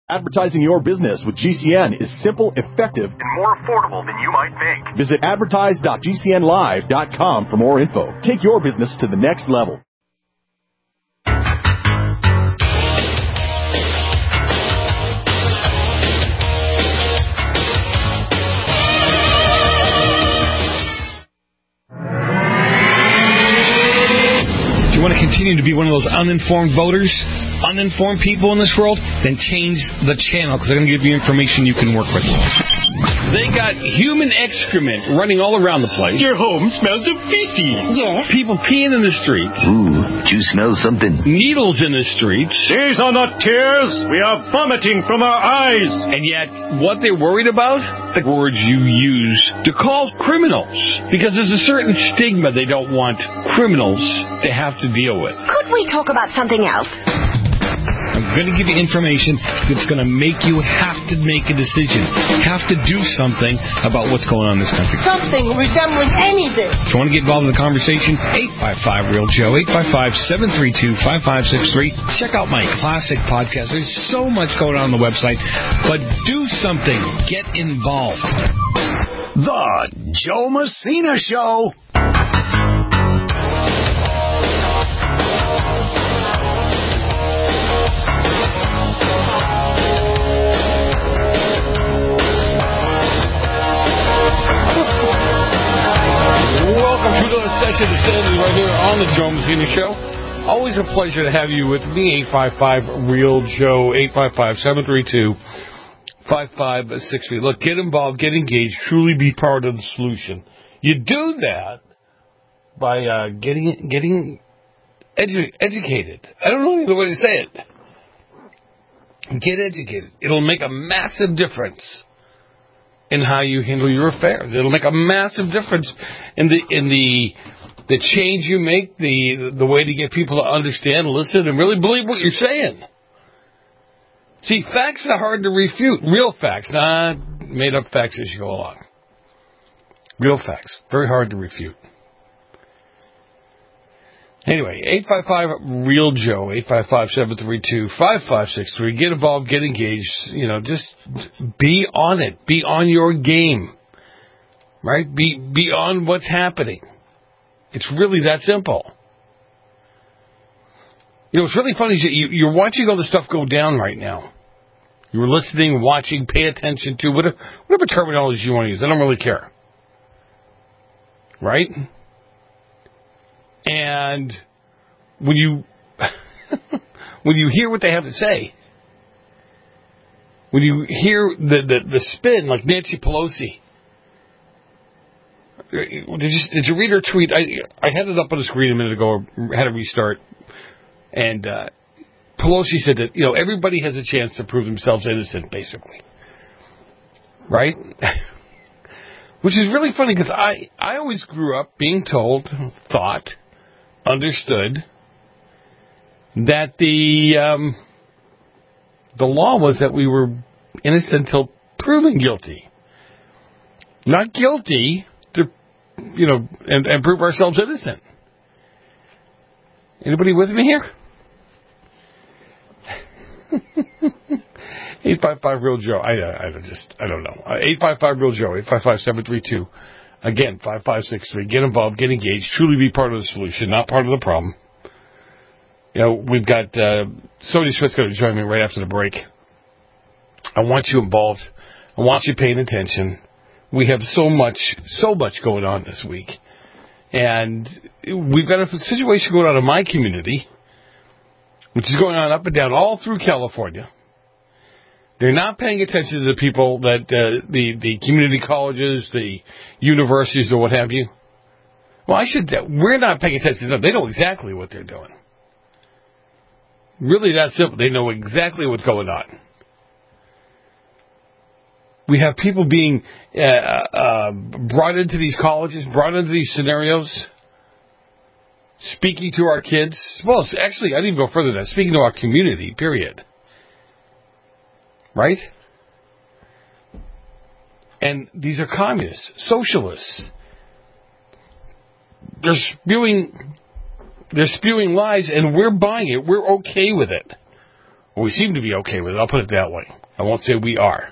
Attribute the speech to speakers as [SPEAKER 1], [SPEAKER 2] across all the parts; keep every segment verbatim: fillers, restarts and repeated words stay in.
[SPEAKER 1] Advertising your business with G C N is simple, effective,
[SPEAKER 2] and more affordable than you might think.
[SPEAKER 1] Visit advertise dot g c n live dot com for more info. Take your business to the next level.
[SPEAKER 3] Do you want to continue to be one of those uninformed voters, uninformed people in this world? Then change the channel, because they're going to give you information you can work with. They got human excrement running all around the place.
[SPEAKER 4] Your home smells of feces.
[SPEAKER 5] Yes.
[SPEAKER 3] People peeing in the streets.
[SPEAKER 6] Ooh, do you smell something?
[SPEAKER 3] Needles in the streets.
[SPEAKER 4] These are not tears. We are vomiting from our eyes.
[SPEAKER 3] And yet, what they're worried about? The words you use to call criminals. Because there's a certain stigma they don't want criminals to have to deal with.
[SPEAKER 5] Could we talk about something else?
[SPEAKER 3] I'm going to give you information that's going to make you have to make a decision, have to do something about what's going on in this country.
[SPEAKER 5] Something resembling anything.
[SPEAKER 3] If you want to get involved in the conversation, eight five five, real Joe, eight five five, seven three two, five five six three. Check out my classic podcast. There's so much going on on the website, but do something. Get involved.
[SPEAKER 7] The Joe Messina Show.
[SPEAKER 3] Session of Sandy right here on the Joe Messina Show. Always a pleasure to have you with me. eight five five, real Joe, eight five five, seven three two, five five six three. Look, get involved, get engaged, truly be part of the solution. You do that by uh, getting getting edu- educated. I don't know any other way to say it. Get educated. It'll make a massive difference in how you handle your affairs. It'll make a massive difference in the in the the change you make, the the way to get people to understand, listen, and really believe what you're saying. See, facts are hard to refute. Real facts, not made up facts as you go along. Real facts, very hard to refute. Anyway, eight five five, real Joe, eight five five, seven three two, five five six three. Get involved, get engaged. You know, just be on it. Be on your game. Right? Be, be on what's happening. It's really that simple. You know, what's really funny is you, you're watching all this stuff go down right now. You're listening, watching, pay attention to, whatever, whatever terminology you want to use. I don't really care. Right? And when you when you hear what they have to say, when you hear the, the, the spin, like Nancy Pelosi, did you, did you read her tweet? I I had it up on the screen a minute ago, had to restart, and uh, Pelosi said that, you know, everybody has a chance to prove themselves innocent, basically, right? Which is really funny because I, I always grew up being told, thought, understood that the um, the law was that we were innocent until proven guilty, not guilty to, you know, and, and prove ourselves innocent. Anybody with me here? eight five five, real Joe. I, I just, I don't know. eight five five, real Joe. eight five five, seven three two. Again, five five six three. Get involved, get engaged, truly be part of the solution, not part of the problem. You know, we've got uh, Sonia Schmidt's going to join me right after the break. I want you involved. I want you paying attention. We have so much, so much going on this week. And we've got a situation going on in my community, which is going on up and down all through California. They're not paying attention to the people that, uh, the, the community colleges, the universities, or what have you. Well, I should, we're not paying attention to them. They know exactly what they're doing. Really that simple. They know exactly what's going on. We have people being uh, uh, brought into these colleges, brought into these scenarios, speaking to our kids. Well, actually, I didn't go further than that. Speaking to our community, period. Right? And these are communists, socialists. They're spewing, they're spewing lies, and we're buying it. We're okay with it. Or we seem to be okay with it. I'll put it that way. I won't say we are.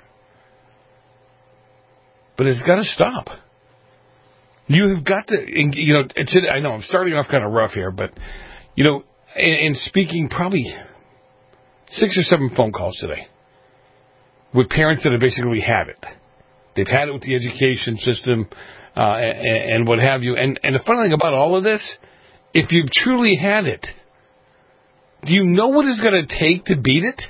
[SPEAKER 3] But it's got to stop. You have got to, you know, it's, I know I'm starting off kind of rough here, but, you know, in speaking probably six or seven phone calls today with parents that have basically had it. They've had it with the education system uh, and, and what have you. And, and the funny thing about all of this, if you've truly had it, do you know what it's going to take to beat it?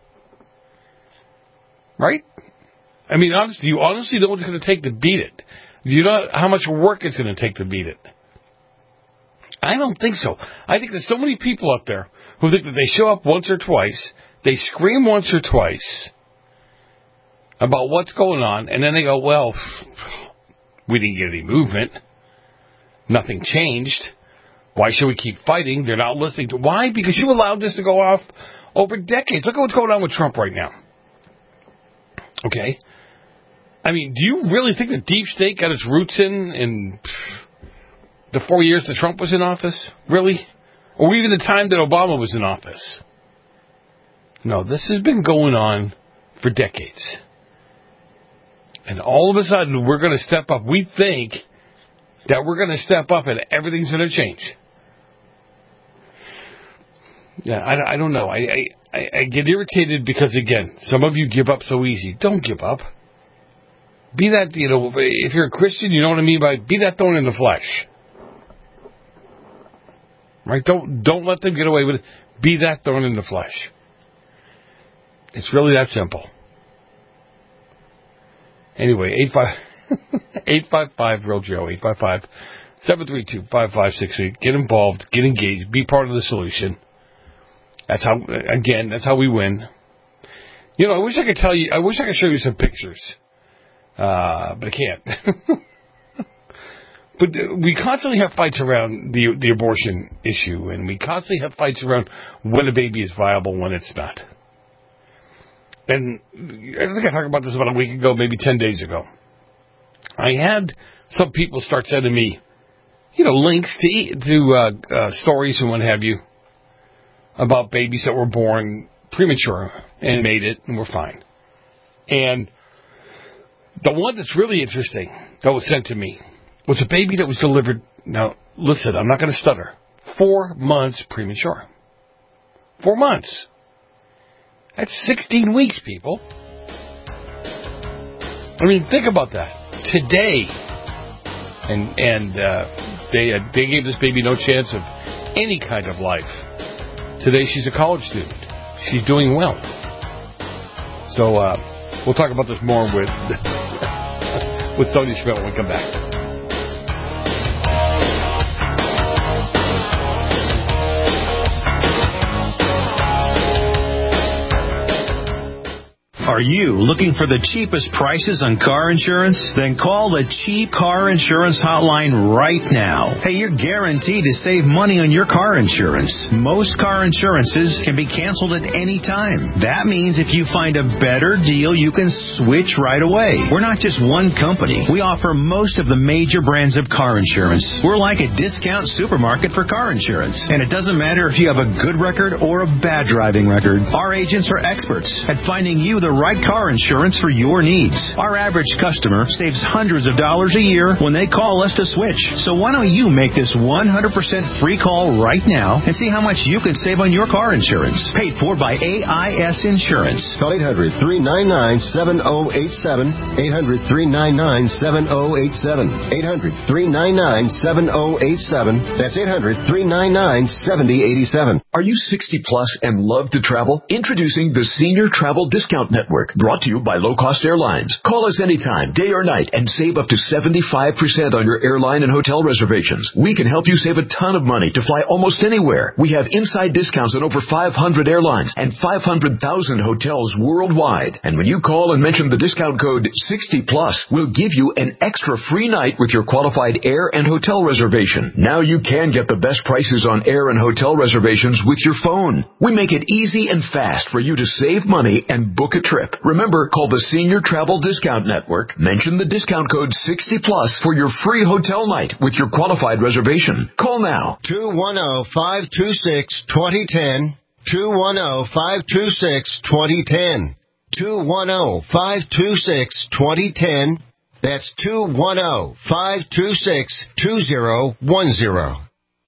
[SPEAKER 3] Right? I mean, honestly, you honestly know what it's going to take to beat it. Do you know how much work it's going to take to beat it? I don't think so. I think there's so many people out there who think that they show up once or twice, they scream once or twice about what's going on, and then they go, well, we didn't get any movement. Nothing changed. Why should we keep fighting? They're not listening to... Why? Because you allowed this to go off over decades. Look at what's going on with Trump right now. Okay? I mean, do you really think the deep state got its roots in in the four years that Trump was in office? Really? Or even the time that Obama was in office? No, this has been going on for decades. And all of a sudden, we're going to step up. We think that we're going to step up and everything's going to change. Yeah, I, I don't know. I, I, I get irritated because, again, some of you give up so easy. Don't give up. Be that, you know, if you're a Christian, you know what I mean by be that thorn in the flesh. Right? Don't don't let them get away with it. Be that thorn in the flesh. It's really that simple. Anyway, eight five eight five five real Joe, eight five five, seven three two, five five six eight. Get involved, get engaged, be part of the solution. That's how, again, that's how we win. You know, I wish I could tell you, I wish I could show you some pictures. Uh, but I can't. But we constantly have fights around the the abortion issue, and we constantly have fights around when a baby is viable, when it's not. And I think I talked about this about a week ago, maybe ten days ago. I had some people start sending me, you know, links to to uh, uh, stories and what have you about babies that were born premature and made it and were fine. And the one that's really interesting that was sent to me was a baby that was delivered, now, listen, I'm not going to stutter, four months premature. Four months. That's sixteen weeks, people. I mean, think about that. Today, and and uh, they uh, they gave this baby no chance of any kind of life. Today, she's a college student. She's doing well. So uh, we'll talk about this more with with Sonia Schmidt when we come back.
[SPEAKER 7] Are you looking for the cheapest prices on car insurance? Then call the Cheap Car Insurance Hotline right now. Hey, you're guaranteed to save money on your car insurance. Most car insurances can be canceled at any time. That means if you find a better deal, you can switch right away. We're not just one company. We offer most of the major brands of car insurance. We're like a discount supermarket for car insurance. And it doesn't matter if you have a good record or a bad driving record. Our agents are experts at finding you the right car insurance for your needs. Our average customer saves hundreds of dollars a year when they call us to switch. So why don't you make this one hundred percent free call right now and see how much you could save on your car insurance. Paid for by A I S Insurance.
[SPEAKER 8] Call eight hundred, three nine nine, seven oh eight seven. eight hundred, three nine nine, seven oh eight seven. eight hundred, three nine nine, seven oh eight seven. That's eight hundred, three nine nine, seven oh eight seven.
[SPEAKER 9] Are you sixty plus and love to travel? Introducing the Senior Travel Discount Network, brought to you by Low Cost Airlines. Call us anytime, day or night, and save up to seventy-five percent on your airline and hotel reservations. We can help you save a ton of money to fly almost anywhere. We have inside discounts on over five hundred airlines and five hundred thousand hotels worldwide. And when you call and mention the discount code sixty plus, we'll give you an extra free night with your qualified air and hotel reservation. Now you can get the best prices on air and hotel reservations with your phone. We make it easy and fast for you to save money and book a trip. Remember, call the Senior Travel Discount Network. Mention the discount code sixty plus for your free hotel night with your qualified reservation. Call now.
[SPEAKER 8] two one zero, five two six, two zero one zero. two one zero, five two six, two zero one zero. two one zero, five two six, two zero one zero. That's two one zero, five two six, two zero one zero.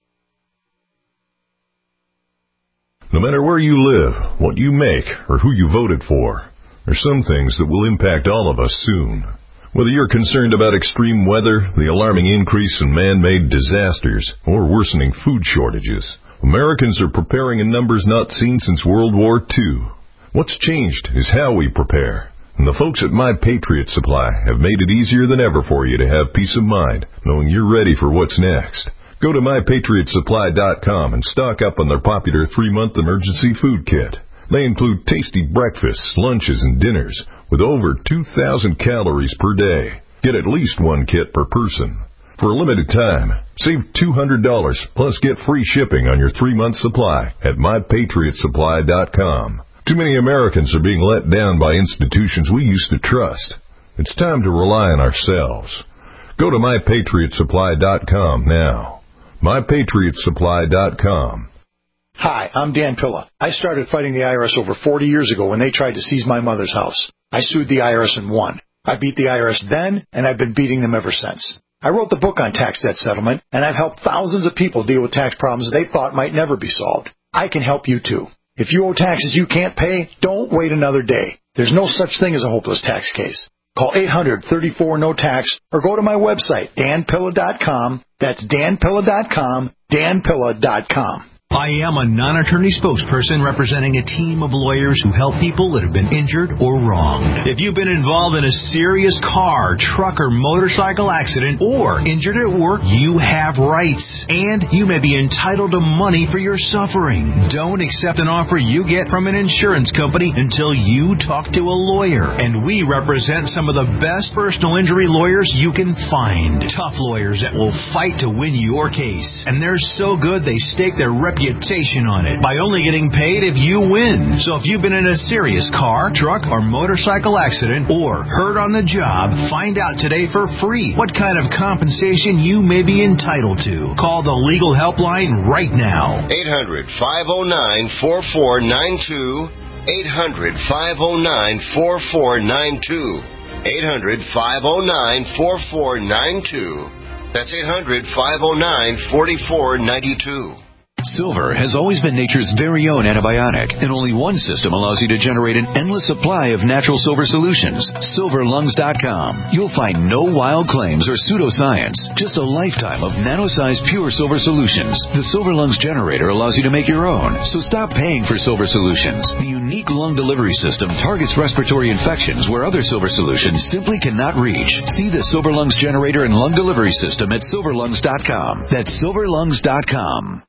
[SPEAKER 10] No matter where you live, what you make, or who you voted for, there's some things that will impact all of us soon. Whether you're concerned about extreme weather, the alarming increase in man-made disasters, or worsening food shortages, Americans are preparing in numbers not seen since World War Two. What's changed is how we prepare. And the folks at My Patriot Supply have made it easier than ever for you to have peace of mind, knowing you're ready for what's next. Go to my patriot supply dot com and stock up on their popular three-month emergency food kit. They include tasty breakfasts, lunches, and dinners with over two thousand calories per day. Get at least one kit per person. For a limited time, save two hundred dollars plus get free shipping on your three-month supply at my patriot supply dot com. Too many Americans are being let down by institutions we used to trust. It's time to rely on ourselves. Go to my patriot supply dot com now. my patriot supply dot com.
[SPEAKER 11] Hi, I'm Dan Pilla. I started fighting the I R S over forty years ago when they tried to seize my mother's house. I sued the I R S and won. I beat the I R S then, and I've been beating them ever since. I wrote the book on tax debt settlement, and I've helped thousands of people deal with tax problems they thought might never be solved. I can help you too. If you owe taxes you can't pay, don't wait another day. There's no such thing as a hopeless tax case. Call eight hundred, thirty-four, no tax or go to my website, dan pilla dot com. That's dan pilla dot com, dan pilla dot com.
[SPEAKER 7] I am a non-attorney spokesperson representing a team of lawyers who help people that have been injured or wronged. If you've been involved in a serious car, truck, or motorcycle accident or injured at work, you have rights, and you may be entitled to money for your suffering. Don't accept an offer you get from an insurance company until you talk to a lawyer, and we represent some of the best personal injury lawyers you can find. Tough lawyers that will fight to win your case, and they're so good they stake their reputation on it by only getting paid if you win. So if you've been in a serious car, truck, or motorcycle accident or hurt on the job, find out today for free what kind of compensation you may be entitled to. Call the legal helpline right now.
[SPEAKER 8] eight hundred, five oh nine, four four nine two. eight hundred, five oh nine, four four nine two. eight hundred, five oh nine, four four nine two. That's eight hundred, five oh nine, four four nine two.
[SPEAKER 9] Silver has always been nature's very own antibiotic, and only one system allows you to generate an endless supply of natural silver solutions. silver lungs dot com. You'll find no wild claims or pseudoscience, just a lifetime of nano-sized pure silver solutions. The Silver Lungs generator allows you to make your own, so stop paying for silver solutions. The unique lung delivery system targets respiratory infections where other silver solutions simply cannot reach. See the Silver Lungs generator and lung delivery system at silver lungs dot com. That's silver lungs dot com.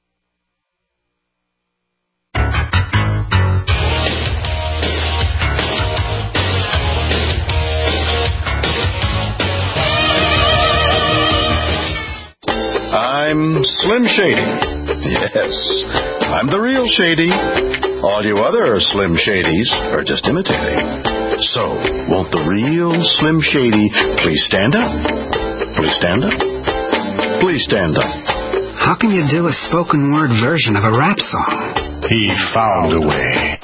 [SPEAKER 4] I'm Slim Shady. Yes, I'm the real Shady. All you other Slim Shadys are just imitating. So, won't the real Slim Shady please stand up? Please stand up? Please stand up.
[SPEAKER 12] How can you do a spoken word version of a rap song?
[SPEAKER 4] He found a way.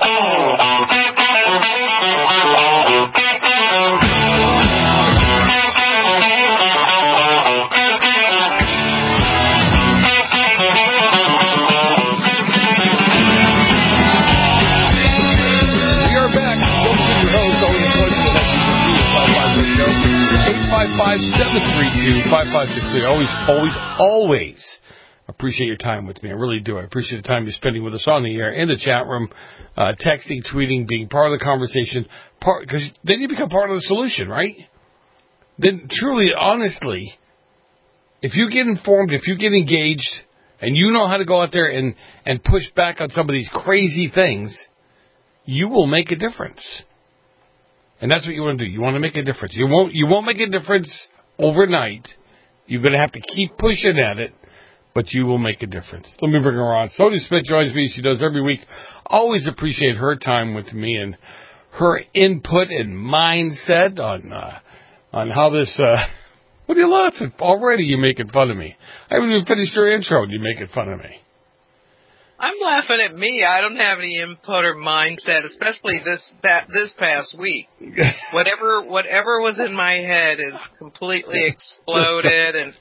[SPEAKER 3] five seven three two, five five six three. Always, always, always appreciate your time with me. I really do. I appreciate the time you're spending with us on the air, in the chat room, uh, texting, tweeting, being part of the conversation. Part because then you become part of the solution, right? Then truly, honestly, if you get informed, if you get engaged, and you know how to go out there and, and push back on some of these crazy things, you will make a difference. And that's what you want to do. You want to make a difference. You won't you won't make a difference overnight. You're going to have to keep pushing at it, but you will make a difference. Let me bring her on. Sonia Smith joins me. She does every week. Always appreciate her time with me and her input and mindset on uh, on how this... Uh, what are you laughing? Already you're making fun of me. I haven't even finished your intro and you're making fun of me.
[SPEAKER 13] I'm laughing at me. I don't have any input or mindset, especially this that this past week. Whatever whatever was in my head is completely exploded, and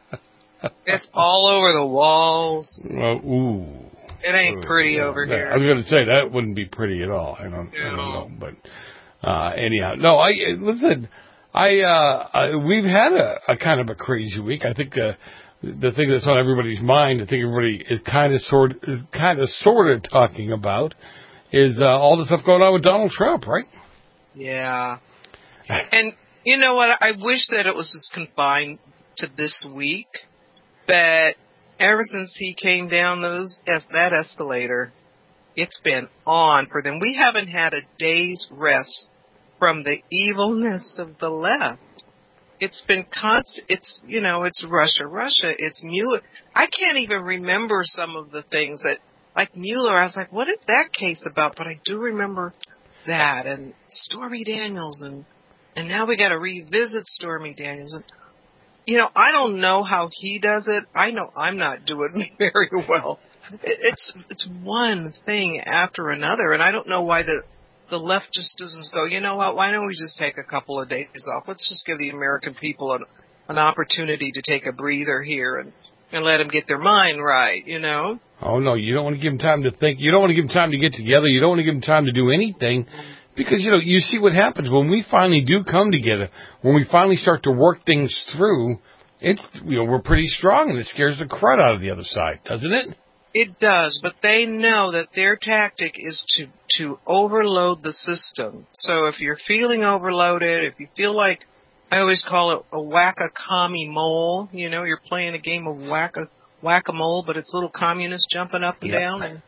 [SPEAKER 13] it's all over the walls.
[SPEAKER 3] Well, ooh.
[SPEAKER 13] It ain't pretty
[SPEAKER 3] yeah,
[SPEAKER 13] over
[SPEAKER 3] that,
[SPEAKER 13] here.
[SPEAKER 3] I was going to say, that wouldn't be pretty at all. I don't,
[SPEAKER 13] no.
[SPEAKER 3] I don't know. But uh, anyhow, no, I listen, I, uh, I we've had a, a kind of a crazy week. I think uh, the thing that's on everybody's mind, I think everybody is kind of sort, kind of sort of talking about, is uh, all the stuff going on with Donald Trump, right?
[SPEAKER 13] Yeah. And you know what? I wish that it was just confined to this week, but ever since he came down those that escalator, it's been on for them. We haven't had a day's rest from the evilness of the left. It's been constant. It's, you know, it's Russia, Russia. It's Mueller. I can't even remember some of the things that, like Mueller, I was like, what is that case about? But I do remember that, and Stormy Daniels, and, and now we got to revisit Stormy Daniels. And, you know, I don't know how he does it. I know I'm not doing very well. It, it's it's one thing after another, and I don't know why the the left just doesn't go, you know what, why don't we just take a couple of days off? Let's just give the American people an, an opportunity to take a breather here and, and let them get their mind right, you know?
[SPEAKER 3] Oh, no, you don't want to give them time to think. You don't want to give them time to get together. You don't want to give them time to do anything. Because, you know, you see what happens when we finally do come together, when we finally start to work things through, it's, you know, we're pretty strong, and it scares the crud out of the other side, doesn't it?
[SPEAKER 13] It does, but they know that their tactic is to, to overload the system. So if you're feeling overloaded, if you feel like, I always call it a whack-a-commie mole, you know, you're playing a game of whack-a, whack-a-mole, but it's little communists jumping up and yep. down, and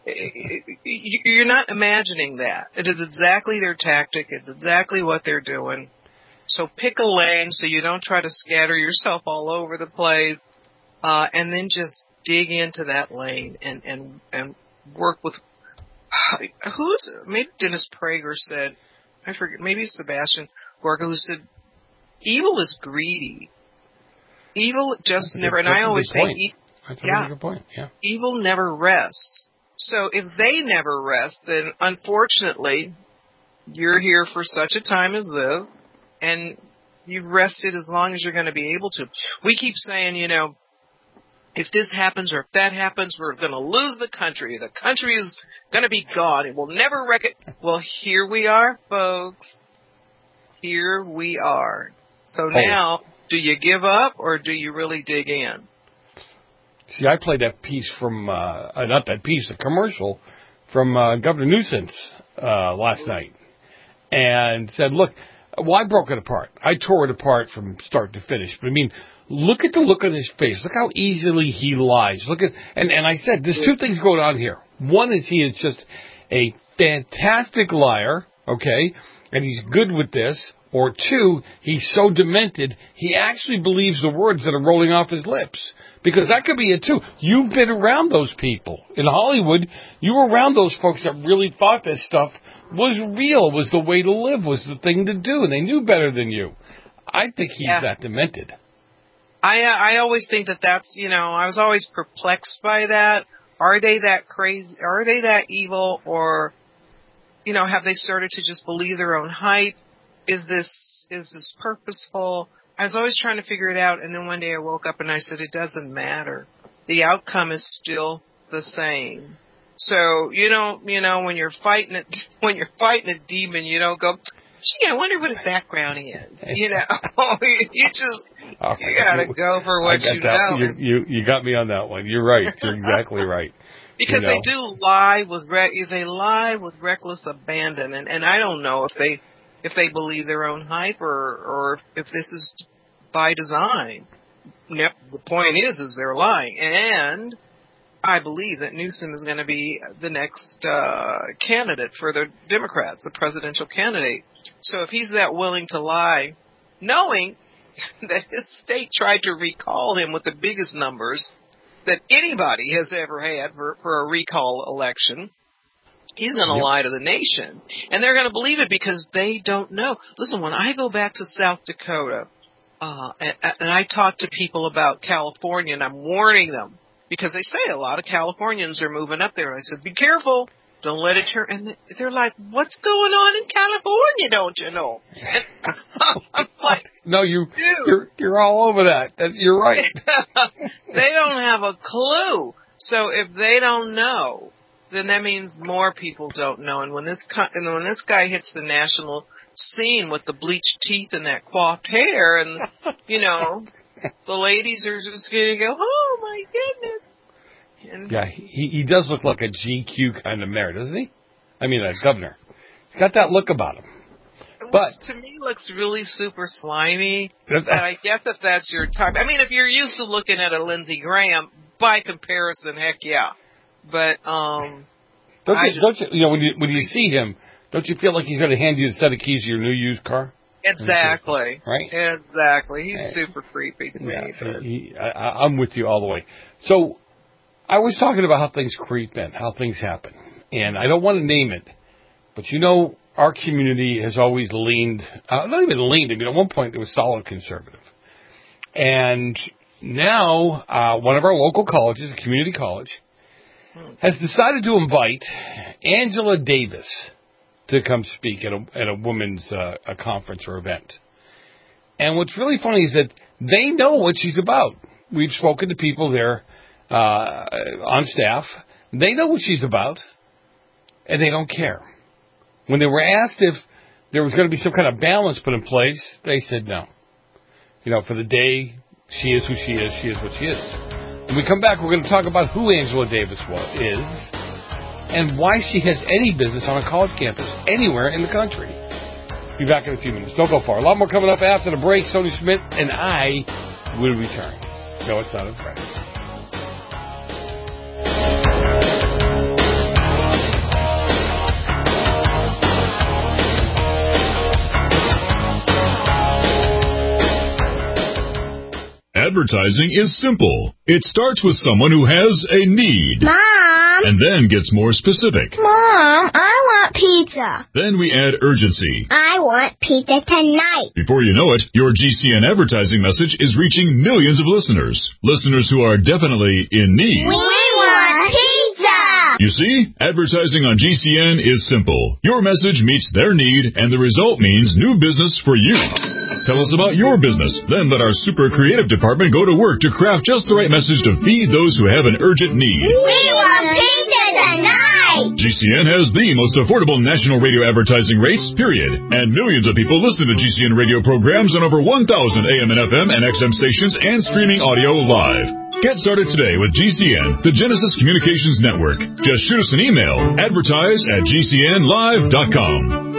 [SPEAKER 13] you're not imagining that. It is exactly their tactic. It's exactly what they're doing. So pick a lane so you don't try to scatter yourself all over the place, uh, and then just dig into that lane and, and, and work with, who's, maybe Dennis Prager said, I forget, maybe Sebastian Gorka, who said, evil is greedy. Evil just never, and I always say, e- yeah,
[SPEAKER 3] good point. Yeah,
[SPEAKER 13] evil never rests. So if they never rest, then unfortunately, you're here for such a time as this, and you've rested as long as you're going to be able to. We keep saying, you know, if this happens or if that happens, we're going to lose the country. The country is going to be gone. It will never wreck it. Well, here we are, folks. Here we are. So now, do you give up or do you really dig in?
[SPEAKER 3] See, I played that piece from, uh, not that piece, the commercial from uh, Governor Newsom uh, last night, and said, look, well, I broke it apart. I tore it apart from start to finish. But, I mean, look at the look on his face. Look how easily he lies. Look at, and, and I said, there's two things going on here. One is he is just a fantastic liar, okay, and he's good with this. Or two, he's so demented, he actually believes the words that are rolling off his lips. Because that could be it, too. You've been around those people. In Hollywood, you were around those folks that really thought this stuff was real, was the way to live, was the thing to do, and they knew better than you. I think he's yeah. that demented.
[SPEAKER 13] I uh, I always think that that's, you know, I was always perplexed by that. Are they that crazy? Are they that evil? Or, you know, have they started to just believe their own hype? Is this is this purposeful? I was always trying to figure it out, and then one day I woke up and I said, it doesn't matter. The outcome is still the same. So, you don't, you know, when you're fighting it, when you're fighting a demon, you don't go, gee, I wonder what his background is. You know, you just, right. you gotta go for what you
[SPEAKER 3] that.
[SPEAKER 13] know.
[SPEAKER 3] You, you, you got me on that one. You're right. You're exactly right.
[SPEAKER 13] Because
[SPEAKER 3] you know.
[SPEAKER 13] they do lie with, re- they lie with reckless abandon, and, and I don't know if they, if they believe their own hype or, or if this is by design. Yep, the point is, is they're lying. And I believe that Newsom is going to be the next uh, candidate for the Democrats, the presidential candidate. So if he's that willing to lie, knowing that his state tried to recall him with the biggest numbers that anybody has ever had for, for a recall election, he's going to yep. lie to the nation. And they're going to believe it because they don't know. Listen, when I go back to South Dakota, uh, and, and I talk to people about California, and I'm warning them, because they say a lot of Californians are moving up there. I said, be careful. Don't let it turn. And they're like, what's going on in California, don't you know? And I'm like,
[SPEAKER 3] no, you,
[SPEAKER 13] dude.
[SPEAKER 3] you're you're all over that. That's, you're right.
[SPEAKER 13] They don't have a clue. So if they don't know, then that means more people don't know. And when this and when this guy hits the national scene with the bleached teeth and that coiffed hair, and you know, the ladies are just going to go, oh my goodness. And
[SPEAKER 3] yeah, he he does look like a G Q kind of mayor, doesn't he? I mean, a governor. He's got that look about him. But
[SPEAKER 13] to me, looks really super slimy. And I guess if that's your type. I mean, if you're used to looking at a Lindsey Graham, by comparison, heck yeah. But um,
[SPEAKER 3] don't you,
[SPEAKER 13] just,
[SPEAKER 3] don't you, you know, when you when you see him, don't you feel like he's going to hand you a set of keys to your new used car?
[SPEAKER 13] Exactly.
[SPEAKER 3] Right.
[SPEAKER 13] Exactly. He's hey. super creepy to
[SPEAKER 3] yeah,
[SPEAKER 13] me.
[SPEAKER 3] He, he, I, I'm with you all the way. So. I was talking about how things creep in, how things happen. And I don't want to name it, but you know, our community has always leaned, uh, not even leaned, I mean, at one point it was solid conservative. And now, uh, one of our local colleges, a community college, has decided to invite Angela Davis to come speak at a, at a women's uh, a conference or event. And what's really funny is that they know what she's about. We've spoken to people there. Uh, on staff, they know what she's about, and they don't care. When they were asked if there was going to be some kind of balance put in place, they said no. You know, for the day, she is who she is, she is what she is. When we come back, we're going to talk about who Angela Davis was, is, and why she has any business on a college campus anywhere in the country. Be back in a few minutes. Don't go far. A lot more coming up after the break. Sony Schmidt and I will return. No, it's not a threat.
[SPEAKER 14] Advertising is simple. It starts with someone who has a need.
[SPEAKER 15] Mom!
[SPEAKER 14] And then gets more specific.
[SPEAKER 15] Mom, I want pizza.
[SPEAKER 14] Then we add urgency.
[SPEAKER 15] I want pizza tonight.
[SPEAKER 14] Before you know it, your G C N advertising message is reaching millions of listeners. Listeners who are definitely in need.
[SPEAKER 15] We want pizza!
[SPEAKER 14] You see, advertising on G C N is simple. Your message meets their need, and the result means new business for you. Tell us about your business. Then let our super creative department go to work to craft just the right message to feed those who have an urgent need.
[SPEAKER 15] We want pizza tonight!
[SPEAKER 14] G C N has the most affordable national radio advertising rates, period. And millions of people listen to G C N radio programs on over one thousand A M and F M and X M stations and streaming audio live. Get started today with G C N, the Genesis Communications Network. Just shoot us an email, advertise at G C N live dot com.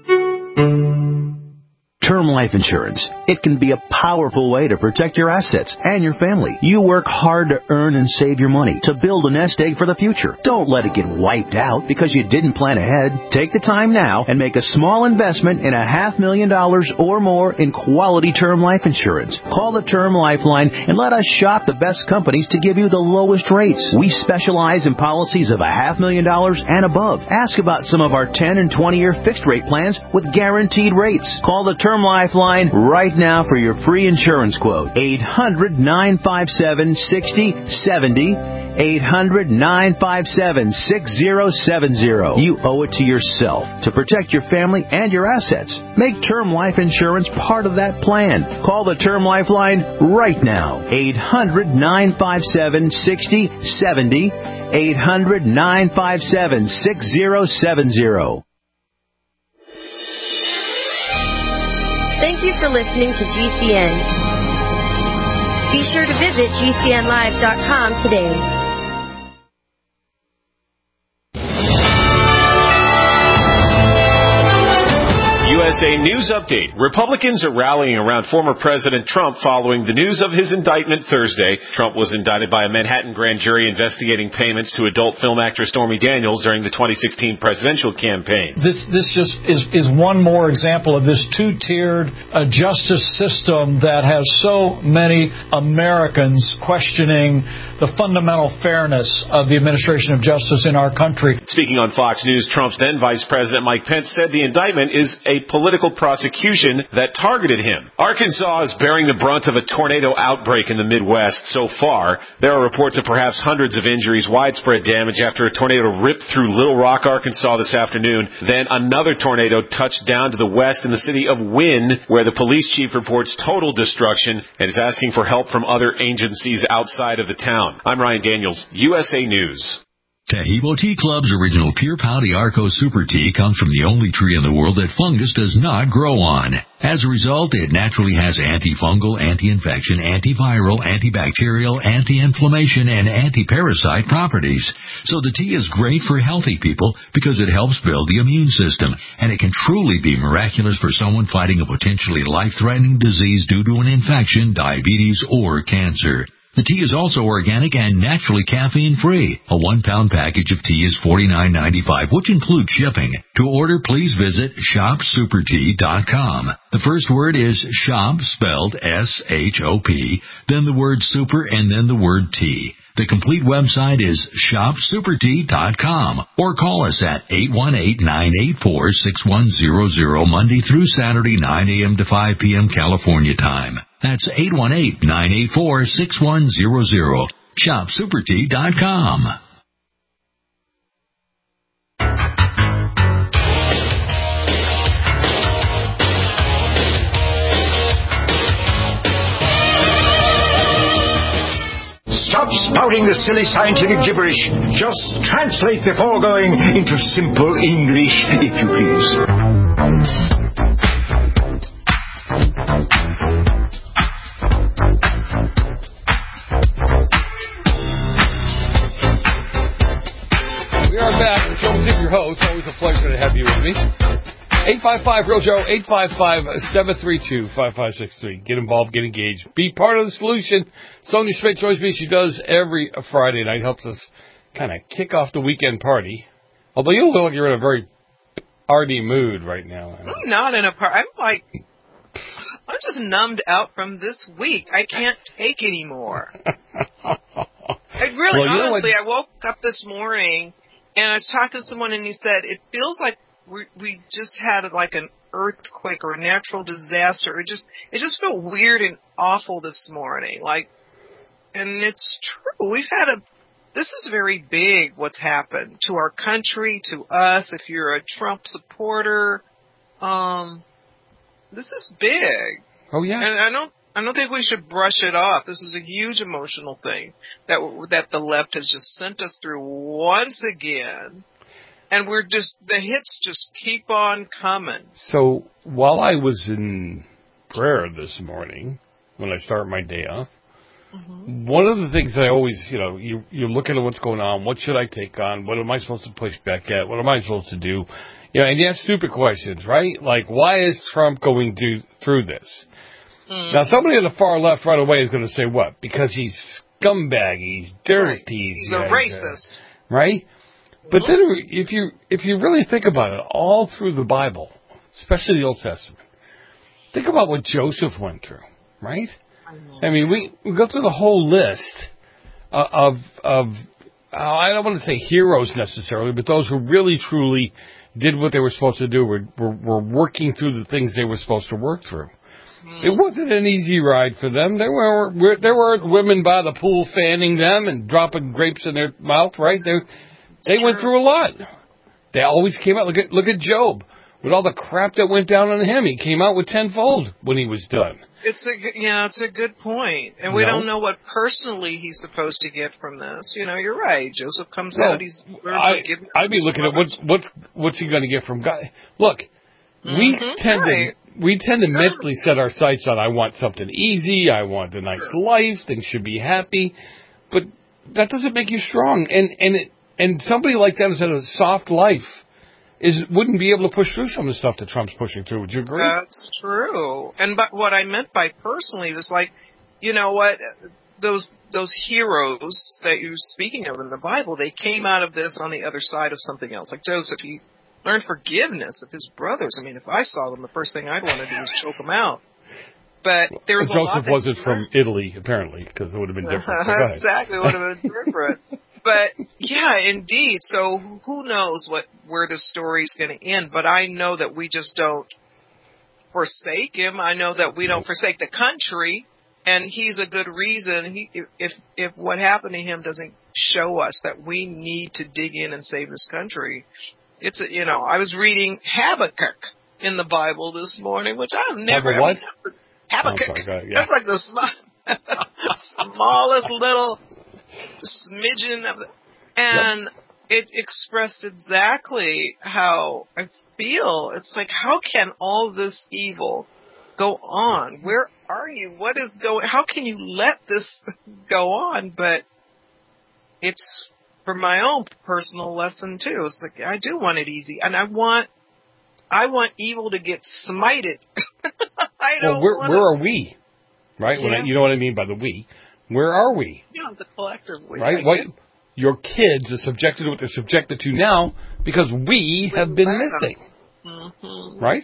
[SPEAKER 16] Term life insurance. It can be a powerful way to protect your assets and your family. You work hard to earn and save your money to build a nest egg for the future. Don't let it get wiped out because you didn't plan ahead. Take the time now and make a small investment in a half million dollars or more in quality term life insurance. Call the Term Lifeline and let us shop the best companies to give you the lowest rates. We specialize in policies of a half million dollars and above. Ask about some of our ten and twenty year fixed rate plans with guaranteed rates. Call the Term Lifeline right now for your free insurance quote. eight hundred, nine five seven, six zero seven zero. eight hundred, nine five seven, six zero seven zero. You owe it to yourself to protect your family and your assets. Make term life insurance part of that plan. Call the Term Lifeline right now. eight hundred, nine five seven, six zero seven zero. eight hundred, nine five seven, six zero seven zero.
[SPEAKER 17] Thank you for listening to G C N. Be sure to visit G C N live dot com today.
[SPEAKER 18] U S A News Update. Republicans are rallying around former President Trump following the news of his indictment Thursday. Trump was indicted by a Manhattan grand jury investigating payments to adult film actress Stormy Daniels during the twenty sixteen presidential campaign.
[SPEAKER 19] This this just is, is one more example of this two-tiered uh, justice system that has so many Americans questioning the fundamental fairness of the administration of justice in our country.
[SPEAKER 18] Speaking on Fox News, Trump's then Vice President Mike Pence said the indictment is a political prosecution that targeted him. Arkansas is bearing the brunt of a tornado outbreak in the Midwest so far. There are reports of perhaps hundreds of injuries, widespread damage after a tornado ripped through Little Rock, Arkansas this afternoon. Then another tornado touched down to the west in the city of Wynne, where the police chief reports total destruction and is asking for help from other agencies outside of the town. I'm Ryan Daniels, U S A News.
[SPEAKER 20] Taheebo Tea Club's original Pure Pau D'Arco Super Tea comes from the only tree in the world that fungus does not grow on. As a result, it naturally has antifungal, anti-infection, antiviral, antibacterial, anti-inflammation, and anti-parasite properties. So the tea is great for healthy people because it helps build the immune system, and it can truly be miraculous for someone fighting a potentially life-threatening disease due to an infection, diabetes, or cancer. The tea is also organic and naturally caffeine-free. A one-pound package of tea is forty-nine ninety-five, which includes shipping. To order, please visit shop super tea dot com. The first word is shop, spelled S H O P, then the word super, and then the word tea. The complete website is shop super tea dot com, or call us at eight one eight, nine eight four, six one zero zero Monday through Saturday, nine a.m. to five p.m. California time. That's eight one eight, nine eight four, six one zero zero. shop super tea dot com.
[SPEAKER 11] Stop spouting the silly scientific gibberish. Just translate the foregoing into simple English, if you please.
[SPEAKER 3] We are back. Joe Zip, your host. Always a pleasure to have you with me. eight five five, real Joe, eight five five, seven three two, five five six three. Get involved, get engaged. Be part of the solution. Sonia Schmidt joins me. She does every Friday night. Helps us kind of kick off the weekend party. Although you look like you're in a very party mood right now.
[SPEAKER 13] I'm not in a party. I'm like, I'm just numbed out from this week. I can't take anymore. I really, well, honestly, I woke up this morning and I was talking to someone and he said, it feels like we we just had like an earthquake or a natural disaster. It just it just felt weird and awful this morning. Like, and it's true. We've had a this is very big what's happened to our country, to us. If you're a Trump supporter, um, this is big.
[SPEAKER 3] Oh yeah.
[SPEAKER 13] And I don't I don't think we should brush it off. This is a huge emotional thing that that the left has just sent us through once again. And we're just, the hits just keep on coming.
[SPEAKER 3] So while I was in prayer this morning, when I start my day off, mm-hmm. one of the things that I always, you know, you, you're looking at what's going on. What should I take on? What am I supposed to push back at? What am I supposed to do? You know, and you ask stupid questions, right? Like, why is Trump going to, through this? Mm. Now, somebody on the far left right away is going to say, what? Because he's scumbag, he's dirty. Right.
[SPEAKER 13] He's a racist.
[SPEAKER 3] Uh, right? But then if you if you really think about it, all through the Bible, especially the Old Testament, think about what Joseph went through, right? I mean, we, we go through the whole list of, of uh, I don't want to say heroes necessarily, but those who really, truly did what they were supposed to do, were, were, were working through the things they were supposed to work through. It wasn't an easy ride for them. There were there weren't women by the pool fanning them and dropping grapes in their mouth, right? They They went through a lot. They always came out. Look at look at Job. With all the crap that went down on him, he came out with tenfold when he was done.
[SPEAKER 13] It's a yeah, it's a good point, and we no. don't know what personally he's supposed to get from this. You know, you're right. Joseph comes no, out. He's
[SPEAKER 3] I, I'd be looking at what's what's what's he going to get from God. Look, mm-hmm, we tend right. to we tend to sure. mentally set our sights on. I want something easy. I want a nice life. Things should be happy, but that doesn't make you strong. And and it. And somebody like that who's had a soft life is wouldn't be able to push through some of the stuff that Trump's pushing through. Would you agree?
[SPEAKER 13] That's true. And but what I meant by personally was like, you know what, those those heroes that you're speaking of in the Bible, they came out of this on the other side of something else. Like Joseph, he learned forgiveness of his brothers. I mean, if I saw them, the first thing I'd want to do is choke them out. But there was
[SPEAKER 3] well,
[SPEAKER 13] a lot
[SPEAKER 3] Joseph wasn't from Italy, apparently, because it would have been different.
[SPEAKER 13] Exactly, it would have been different. But, yeah, indeed. So who knows what where the story's going to end. But I know that we just don't forsake him. I know that we don't forsake the country, and he's a good reason. He, if if what happened to him doesn't show us that we need to dig in and save this country, it's a, you know. I was reading Habakkuk in the Bible this morning, which I've never.
[SPEAKER 3] Habakkuk what?
[SPEAKER 13] I mean, Habakkuk.
[SPEAKER 3] Oh, sorry, yeah.
[SPEAKER 13] That's like the sm- smallest little smidgen of the, and. Yep. It expressed exactly how I feel. It's like, how can all this evil go on? Where are you? What is going? How can you let this go on? But it's for my own personal lesson too. It's like, I do want it easy, and I want, I want evil to get smited. I don't.
[SPEAKER 3] Well, where,
[SPEAKER 13] wanna...
[SPEAKER 3] where are we? Right?
[SPEAKER 13] Yeah.
[SPEAKER 3] When I, you know what I mean by the we. Where are we?
[SPEAKER 13] Yeah, the collective we.
[SPEAKER 3] Right? What? Your kids are subjected to what they're subjected to now because we have been missing.
[SPEAKER 13] Mm-hmm.
[SPEAKER 3] Right?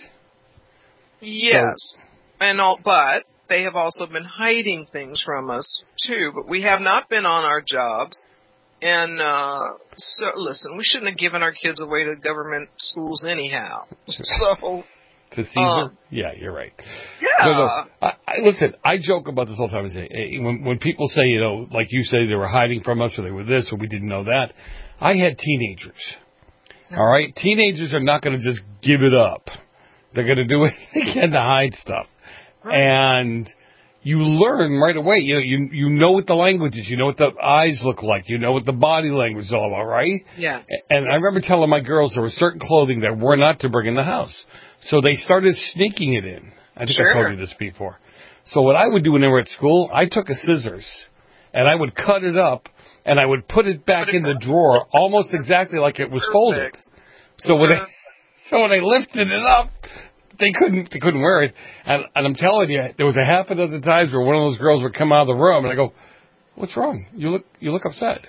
[SPEAKER 13] Yes. So, and all, but they have also been hiding things from us, too. But we have not been on our jobs. And uh, so, listen, we shouldn't have given our kids away to government schools anyhow. So...
[SPEAKER 3] To Caesar? Um, yeah, you're right.
[SPEAKER 13] Yeah.
[SPEAKER 3] No, no. I, I, listen, I joke about this all the time. I say, hey, when, when people say, you know, like you say, they were hiding from us or they were this or we didn't know that, I had teenagers. Yeah. All right? Teenagers are not going to just give it up. They're going to do what they can to hide stuff. Right. And you learn right away. You know, you, you know what the language is. You know what the eyes look like. You know what the body language is all about, right?
[SPEAKER 13] Yes.
[SPEAKER 3] And
[SPEAKER 13] yes.
[SPEAKER 3] I remember telling my girls there was certain clothing that were not to bring in the house. So they started sneaking it in. I think
[SPEAKER 13] sure.
[SPEAKER 3] I told you this before. So what I would do when they were at school, I took a scissors, and I would cut it up, and I would put it back put it in the drawer almost exactly like it was
[SPEAKER 13] Perfect.
[SPEAKER 3] folded. So when, I, so when I lifted it up, they couldn't they couldn't wear it. And, and I'm telling you, there was a half a dozen times where one of those girls would come out of the room, and I go, "What's wrong? You look you look upset."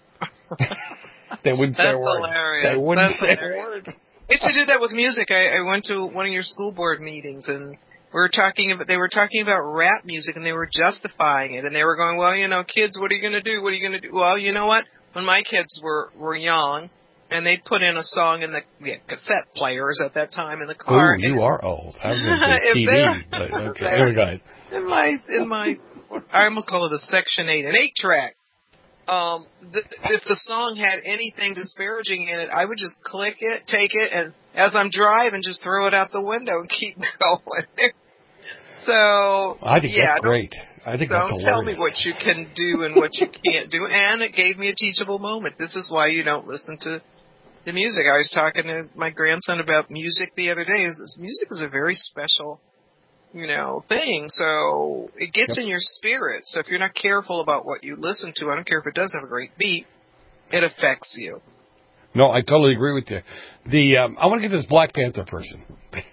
[SPEAKER 3] They wouldn't
[SPEAKER 13] That's
[SPEAKER 3] say a word.
[SPEAKER 13] Hilarious.
[SPEAKER 3] They wouldn't
[SPEAKER 13] That's
[SPEAKER 3] say
[SPEAKER 13] hilarious.
[SPEAKER 3] a word.
[SPEAKER 13] I used to do that with music. I, I went to one of your school board meetings, and we were talking about, they were talking about rap music, and they were justifying it, and they were going, well, you know, kids, what are you going to do? What are you going to do? Well, you know what? When my kids were, were young, and they put in a song in the we had cassette players at that time in the car.
[SPEAKER 3] Oh, you are old. I was in T V. But okay, there we go.
[SPEAKER 13] In my, in my, I almost call it a Section eight, an eight track. Um, th- if the song had anything disparaging in it, I would just click it, take it, and as I'm driving, just throw it out the window and keep going. So,
[SPEAKER 3] I think
[SPEAKER 13] yeah,
[SPEAKER 3] that's great. I think
[SPEAKER 13] don't
[SPEAKER 3] that's hilarious.
[SPEAKER 13] tell me what you can do and what you can't do. And it gave me a teachable moment. This is why you don't listen to the music. I was talking to my grandson about music the other day. Music is a very special, you know, thing. So it gets yep. in your spirit. So if you're not careful about what you listen to, I don't care if it does have a great beat, it affects you.
[SPEAKER 3] No, I totally agree with you. The um, I want to get this Black Panther person.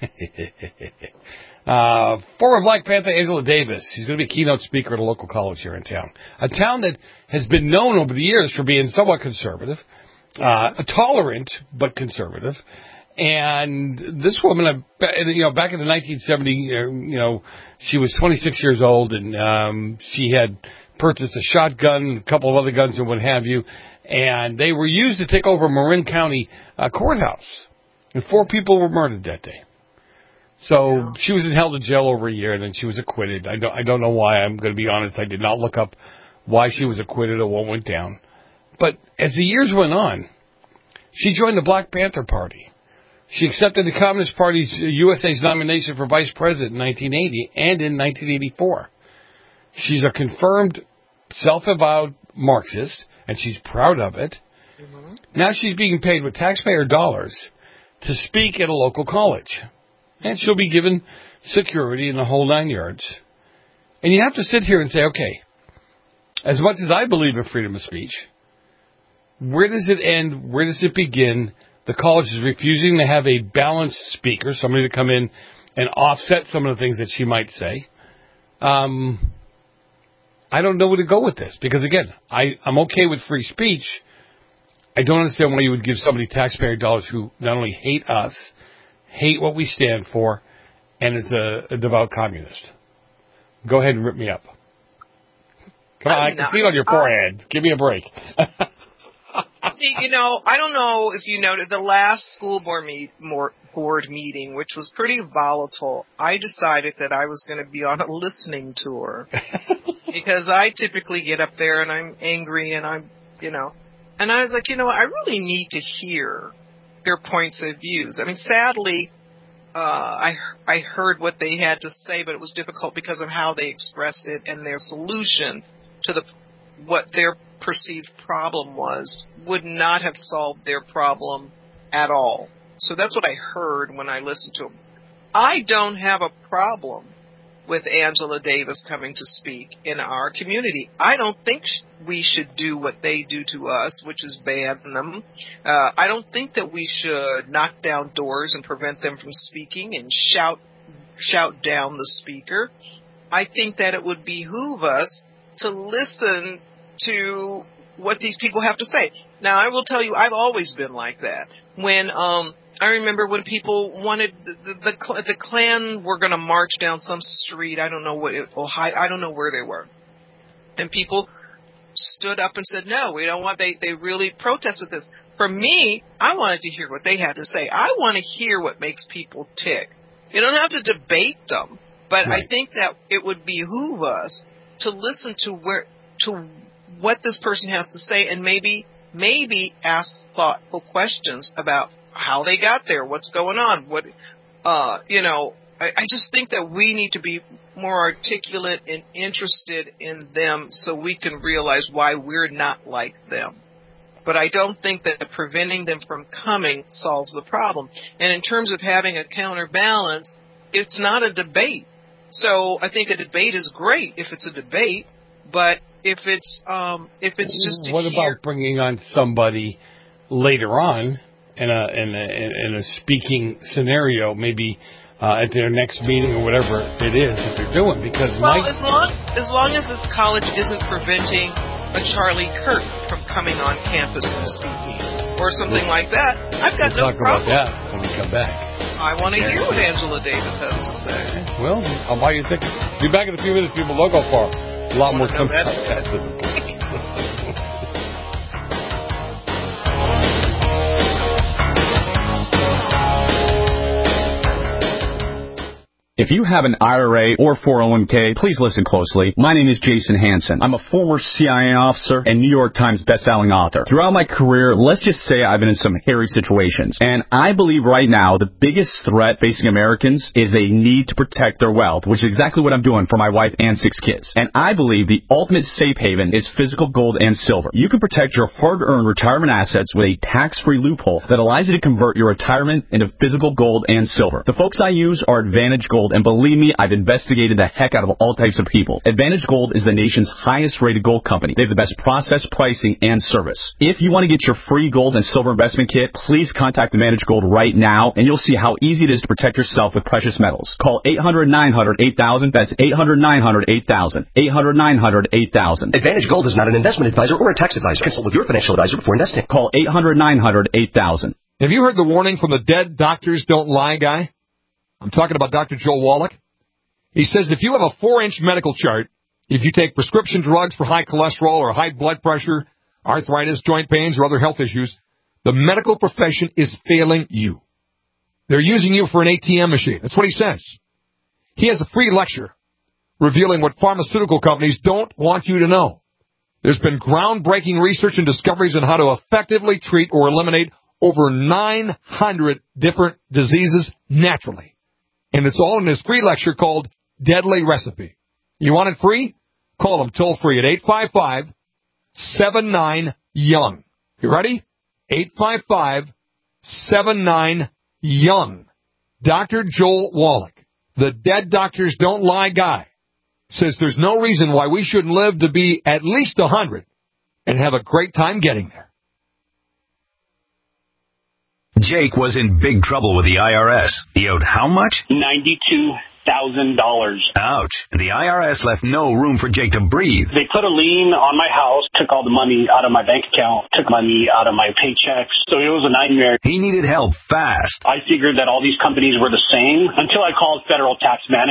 [SPEAKER 3] uh, former Black Panther Angela Davis. She's going to be a keynote speaker at a local college here in town. A town that has been known over the years for being somewhat conservative, uh, tolerant but conservative. And this woman, you know, back in the nineteen seventies, you know, she was twenty-six years old, and um, she had purchased a shotgun, a couple of other guns, and what have you, and they were used to take over Marin County uh, courthouse, and four people were murdered that day. So yeah. she was held in jail over a year, and then she was acquitted. I don't, I don't know why. I'm going to be honest. I did not look up why she was acquitted or what went down. But as the years went on, she joined the Black Panther Party. She accepted the Communist Party's U S A's nomination for vice president in nineteen eighty and in nineteen eighty-four. She's a confirmed self-avowed Marxist, and she's proud of it. Mm-hmm. Now she's being paid with taxpayer dollars to speak at a local college. And she'll be given security in the whole nine yards. And you have to sit here and say, okay, as much as I believe in freedom of speech, where does it end? Where does it begin? The college is refusing to have a balanced speaker, somebody to come in and offset some of the things that she might say. Um, I don't know where to go with this because, again, I, I'm okay with free speech. I don't understand why you would give somebody taxpayer dollars who not only hate us, hate what we stand for, and is a, a devout communist. Go ahead and rip me up. Come on, I can see it on your forehead. Give me a break.
[SPEAKER 13] Sandy, you know, I don't know if you noted the last school board, meet, more, board meeting, which was pretty volatile. I decided that I was going to be on a listening tour because I typically get up there and I'm angry and I'm, you know, and I was like, you know what, I really need to hear their points of views. I mean, sadly, uh, I I heard what they had to say, but it was difficult because of how they expressed it and their solution to the what their perceived problem was would not have solved their problem at all. So that's what I heard when I listened to them. I don't have a problem with Angela Davis coming to speak in our community. I don't think sh- we should do what they do to us, which is ban them. Uh, I don't think that we should knock down doors and prevent them from speaking and shout shout down the speaker. I think that it would behoove us to listen to what these people have to say. Now, I will tell you, I've always been like that. When um, I remember when people wanted the the, the, the Klan were going to march down some street. I don't know what Ohio. I don't know where they were, and people stood up and said, "No, we don't want." They they really protested this. For me, I wanted to hear what they had to say. I want to hear what makes people tick. You don't have to debate them, but right. I think that it would behoove us to listen to where to what this person has to say, and maybe maybe ask thoughtful questions about how they got there, what's going on, what uh, you know. I, I just think that we need to be more articulate and interested in them, so we can realize why we're not like them. But I don't think that preventing them from coming solves the problem. And in terms of having a counterbalance, it's not a debate. So I think a debate is great if it's a debate, but if it's um, if it's just to
[SPEAKER 3] what
[SPEAKER 13] hear,
[SPEAKER 3] about bringing on somebody later on in a in a, in a speaking scenario, maybe uh, at their next meeting or whatever it is that they're doing? Because
[SPEAKER 13] well,
[SPEAKER 3] Mike,
[SPEAKER 13] as long as long as this college isn't preventing a Charlie Kirk from coming on campus and speaking or something like that, I've got
[SPEAKER 3] we'll
[SPEAKER 13] no
[SPEAKER 3] talk
[SPEAKER 13] problem.
[SPEAKER 3] about that when we come back.
[SPEAKER 13] I want to hear what Angela Davis has to say.
[SPEAKER 3] Well, I'll buy you a ticket. Be back in a few minutes, people. Don't go far. A lot more coming out of that.
[SPEAKER 1] If you have an I R A or four oh one k, please listen closely. My name is Jason Hansen. I'm a former C I A officer and New York Times bestselling author. Throughout my career, let's just say I've been in some hairy situations. And I believe right now the biggest threat facing Americans is they need to protect their wealth, which is exactly what I'm doing for my wife and six kids. And I believe the ultimate safe haven is physical gold and silver. You can protect your hard-earned retirement assets with a tax-free loophole that allows you to convert your retirement into physical gold and silver. The folks I use are Advantage Gold. And believe me, I've investigated the heck out of all types of people. Advantage Gold is the nation's highest rated gold company. They have the best process, pricing, and service. If you want to get your free gold and silver investment kit, please contact Advantage Gold right now, and you'll see how easy it is to protect yourself with precious metals. Call eight hundred, nine hundred, eight thousand. That's eight hundred, nine hundred, eight thousand. eight hundred, nine hundred, eight thousand.
[SPEAKER 21] Advantage Gold is not an investment advisor or a tax advisor. Consult with your financial advisor before investing.
[SPEAKER 1] Call eight hundred, nine hundred, eight thousand.
[SPEAKER 22] Have you heard the warning from the dead doctors don't lie guy? I'm talking about Doctor Joel Wallach. He says if you have a four-inch medical chart, if you take prescription drugs for high cholesterol or high blood pressure, arthritis, joint pains, or other health issues, the medical profession is failing you. They're using you for an A T M machine. That's what he says. He has a free lecture revealing what pharmaceutical companies don't want you to know. There's been groundbreaking research and discoveries on how to effectively treat or eliminate over nine hundred different diseases naturally. And it's all in his free lecture called Deadly Recipe. You want it free? Call him toll free at eight five five, seven nine, young. You ready? eight five five, seven nine, young. Doctor Joel Wallach, the dead doctors don't lie guy, says there's no reason why we shouldn't live to be at least one hundred and have a great time getting there.
[SPEAKER 7] Jake was in big trouble with the I R S. He owed how much?
[SPEAKER 23] ninety-two thousand dollars.
[SPEAKER 7] Ouch. The I R S left no room for Jake to breathe.
[SPEAKER 23] They put a lien on my house, took all the money out of my bank account, took money out of my paychecks. So it was a nightmare.
[SPEAKER 7] He needed help fast.
[SPEAKER 23] I figured that all these companies were the same until I called Federal Tax Management.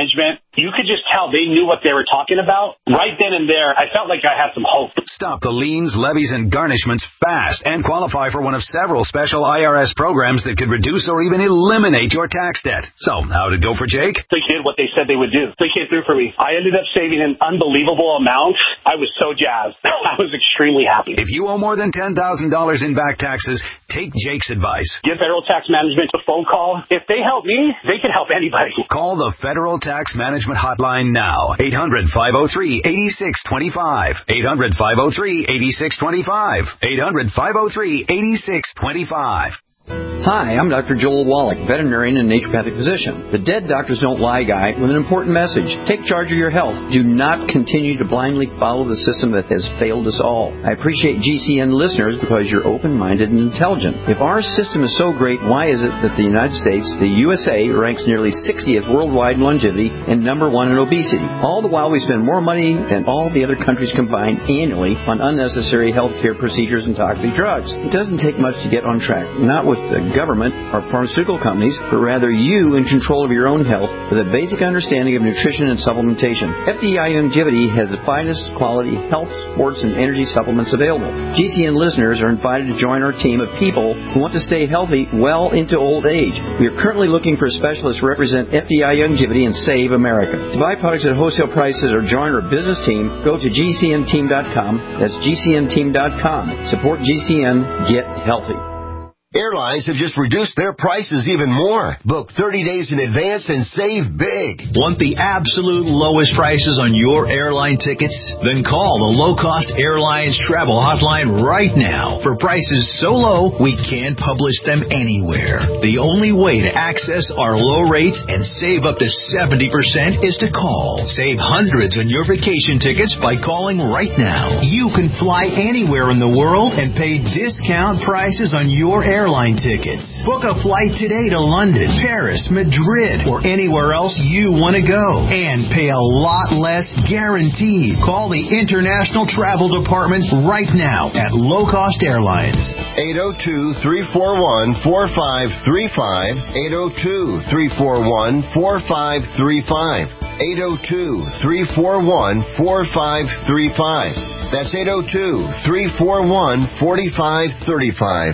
[SPEAKER 23] you could just tell they knew what they were talking about. Right then and there, I felt like I had some hope.
[SPEAKER 2] Stop the liens, levies, and garnishments fast and qualify for one of several special I R S programs that could reduce or even eliminate your tax debt. So, how did it go for Jake?
[SPEAKER 23] They did what they said they would do. They came through for me. I ended up saving an unbelievable amount. I was so jazzed. I was extremely happy.
[SPEAKER 2] If you owe more than ten thousand dollars in back taxes, take Jake's advice.
[SPEAKER 23] Give Federal Tax Management a phone call. If they help me, they can help anybody.
[SPEAKER 2] Call the Federal Tax Management Hotline now. eight hundred, five oh three, eight six two five. eight hundred, five oh three, eight six two five. eight hundred, five oh three, eight six two five.
[SPEAKER 5] Hi, I'm Doctor Joel Wallach, veterinarian and naturopathic physician. The Dead Doctors Don't Lie guy with an important message. Take charge of your health. Do not continue to blindly follow the system that has failed us all. I appreciate G C N listeners because you're open-minded and intelligent. If our system is so great, why is it that the United States, the U S A, ranks nearly sixtieth worldwide in longevity and number one in obesity? All the while we spend more money than all the other countries combined annually on unnecessary health care procedures and toxic drugs. It doesn't take much to get on track. Not with the government or pharmaceutical companies, but rather you in control of your own health with a basic understanding of nutrition and supplementation. F D I Longevity has the finest quality health, sports, and energy supplements available. G C N listeners are invited to join our team of people who want to stay healthy well into old age. We are currently looking for specialists to represent F D I Longevity and Save America. To buy products at wholesale prices or join our business team, go to G C N team dot com. That's G C N team dot com. Support G C N. Get healthy.
[SPEAKER 8] Airlines have just reduced their prices even more. Book thirty days in advance and save big.
[SPEAKER 7] Want the absolute lowest prices on your airline tickets? Then call the Low Cost Airlines Travel Hotline right now. For prices so low, we can't publish them anywhere. The only way to access our low rates and save up to seventy percent is to call. Save hundreds on your vacation tickets by calling right now. You can fly anywhere in the world and pay discount prices on your airline airline tickets. Book a flight today to London, Paris, Madrid, or anywhere else you want to go. And pay a lot less guaranteed. Call the International Travel Department right now at Low Cost Airlines.
[SPEAKER 8] eight oh two, three four one, four five three five. eight oh two, three four one, four five three five. eight oh two, three four one, four five three five. That's eight oh two, three four one, four five three five.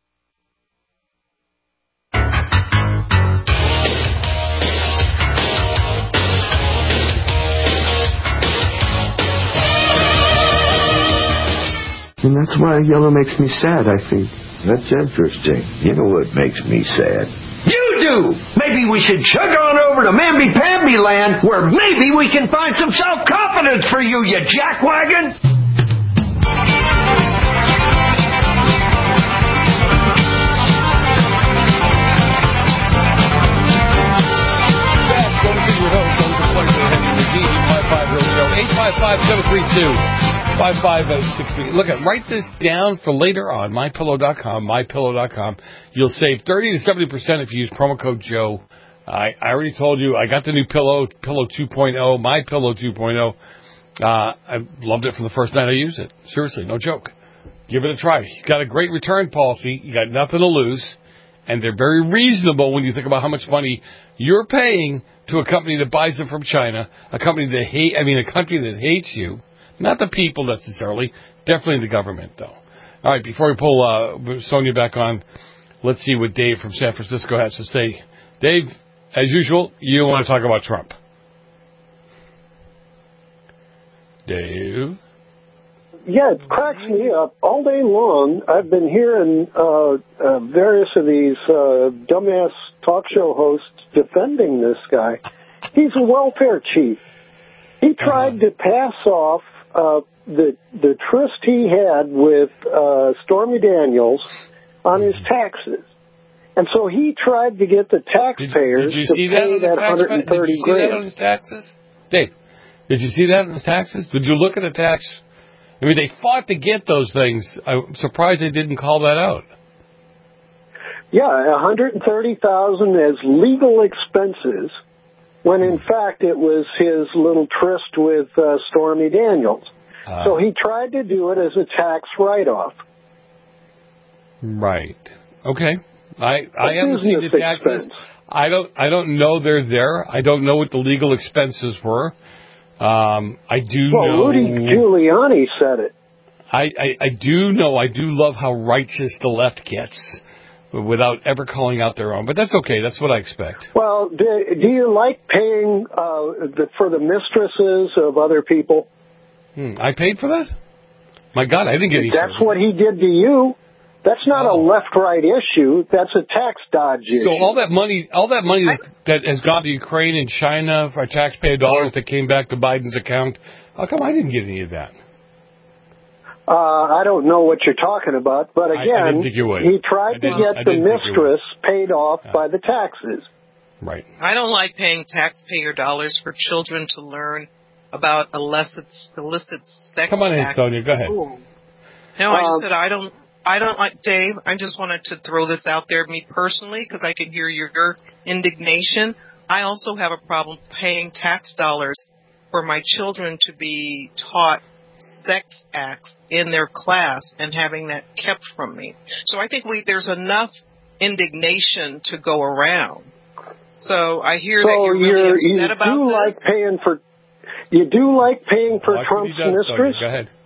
[SPEAKER 6] And that's why yellow makes me sad, I think. That's interesting. You know what makes me sad?
[SPEAKER 24] You do! Maybe we should chug on over to Mamby-Pamby land, where maybe we can find some self-confidence for you, you jackwagon!
[SPEAKER 3] eight five five, seven three two, five five six three. Look, at write this down for later on. my pillow dot com, my pillow dot com. You'll save thirty to seventy percent if you use promo code Joe. I, I already told you, I got the new pillow, Pillow two point oh, My Pillow two point oh. Uh, I loved it from the first night I used it. Seriously, no joke. Give it a try. You got a great return policy. You got nothing to lose. And they're very reasonable when you think about how much money you're paying to a company that buys them from China, a company that hate, I mean, a country that hates you, not the people necessarily, definitely the government, though. All right, before we pull uh, Sonia back on, let's see what Dave from San Francisco has to say. Dave, as usual, you want to talk about Trump. Dave?
[SPEAKER 25] Yeah, it cracks me up all day long. I've been hearing uh, uh, various of these uh, dumbass talk show hosts defending this guy. He's a welfare chief. He tried to pass off uh, the the tryst he had with uh, Stormy Daniels on his taxes. And so he tried to get the taxpayers
[SPEAKER 3] did you, did you
[SPEAKER 25] to
[SPEAKER 3] see
[SPEAKER 25] pay
[SPEAKER 3] that,
[SPEAKER 25] that one hundred thirty
[SPEAKER 3] did you see
[SPEAKER 25] grand.
[SPEAKER 3] that on his taxes? Dave, did you see that on his taxes? Did you look at the tax? I mean, they fought to get those things. I'm surprised they didn't call that out.
[SPEAKER 25] Yeah, one hundred thirty thousand dollars as legal expenses, when in fact it was his little tryst with uh, Stormy Daniels. Uh, so he tried to do it as a tax write-off.
[SPEAKER 3] Right. Okay. I I haven't seen the taxes. Expense. I don't. I don't know they're there. I don't know what the legal expenses were. Um, I do
[SPEAKER 25] well,
[SPEAKER 3] know.
[SPEAKER 25] Well, Rudy Giuliani said it.
[SPEAKER 3] I, I, I do know. I do love how righteous the left gets, without ever calling out their own. But that's okay. That's what I expect.
[SPEAKER 25] Well, do, do you like paying uh, the, for the mistresses of other people?
[SPEAKER 3] Hmm, I paid for that? My God, I didn't get any
[SPEAKER 25] That's
[SPEAKER 3] service.
[SPEAKER 25] what he did to you. That's not
[SPEAKER 3] oh.
[SPEAKER 25] a left-right issue. That's a tax dodge issue.
[SPEAKER 3] So all that money, all that money that, that has gone to Ukraine and China for taxpayer dollars that came back to Biden's account, how come I didn't get any of that?
[SPEAKER 25] Uh, I don't know what you're talking about, but again,
[SPEAKER 3] I, I didn't think you would.
[SPEAKER 25] he tried to get the mistress paid off
[SPEAKER 3] yeah.
[SPEAKER 25] by the taxes.
[SPEAKER 3] Right.
[SPEAKER 13] I don't like paying taxpayer dollars for children to learn about illicit, illicit sex.
[SPEAKER 3] Come on in, Sonia. Go ahead.
[SPEAKER 13] No, I just
[SPEAKER 25] Um,
[SPEAKER 13] said I don't. I don't like Dave. I just wanted to throw this out there, me personally, because I can hear your indignation. I also have a problem paying tax dollars for my children to be taught sex acts in their class and having that kept from me. So I think we there's enough indignation to go around. So I hear
[SPEAKER 25] so
[SPEAKER 13] that you're really
[SPEAKER 25] you're,
[SPEAKER 13] upset
[SPEAKER 25] you
[SPEAKER 13] about
[SPEAKER 25] do
[SPEAKER 13] this.
[SPEAKER 25] like paying for. You do like paying for
[SPEAKER 3] Watch
[SPEAKER 25] Trump's
[SPEAKER 3] what he does,
[SPEAKER 25] mistress.
[SPEAKER 3] Sonia. Go ahead.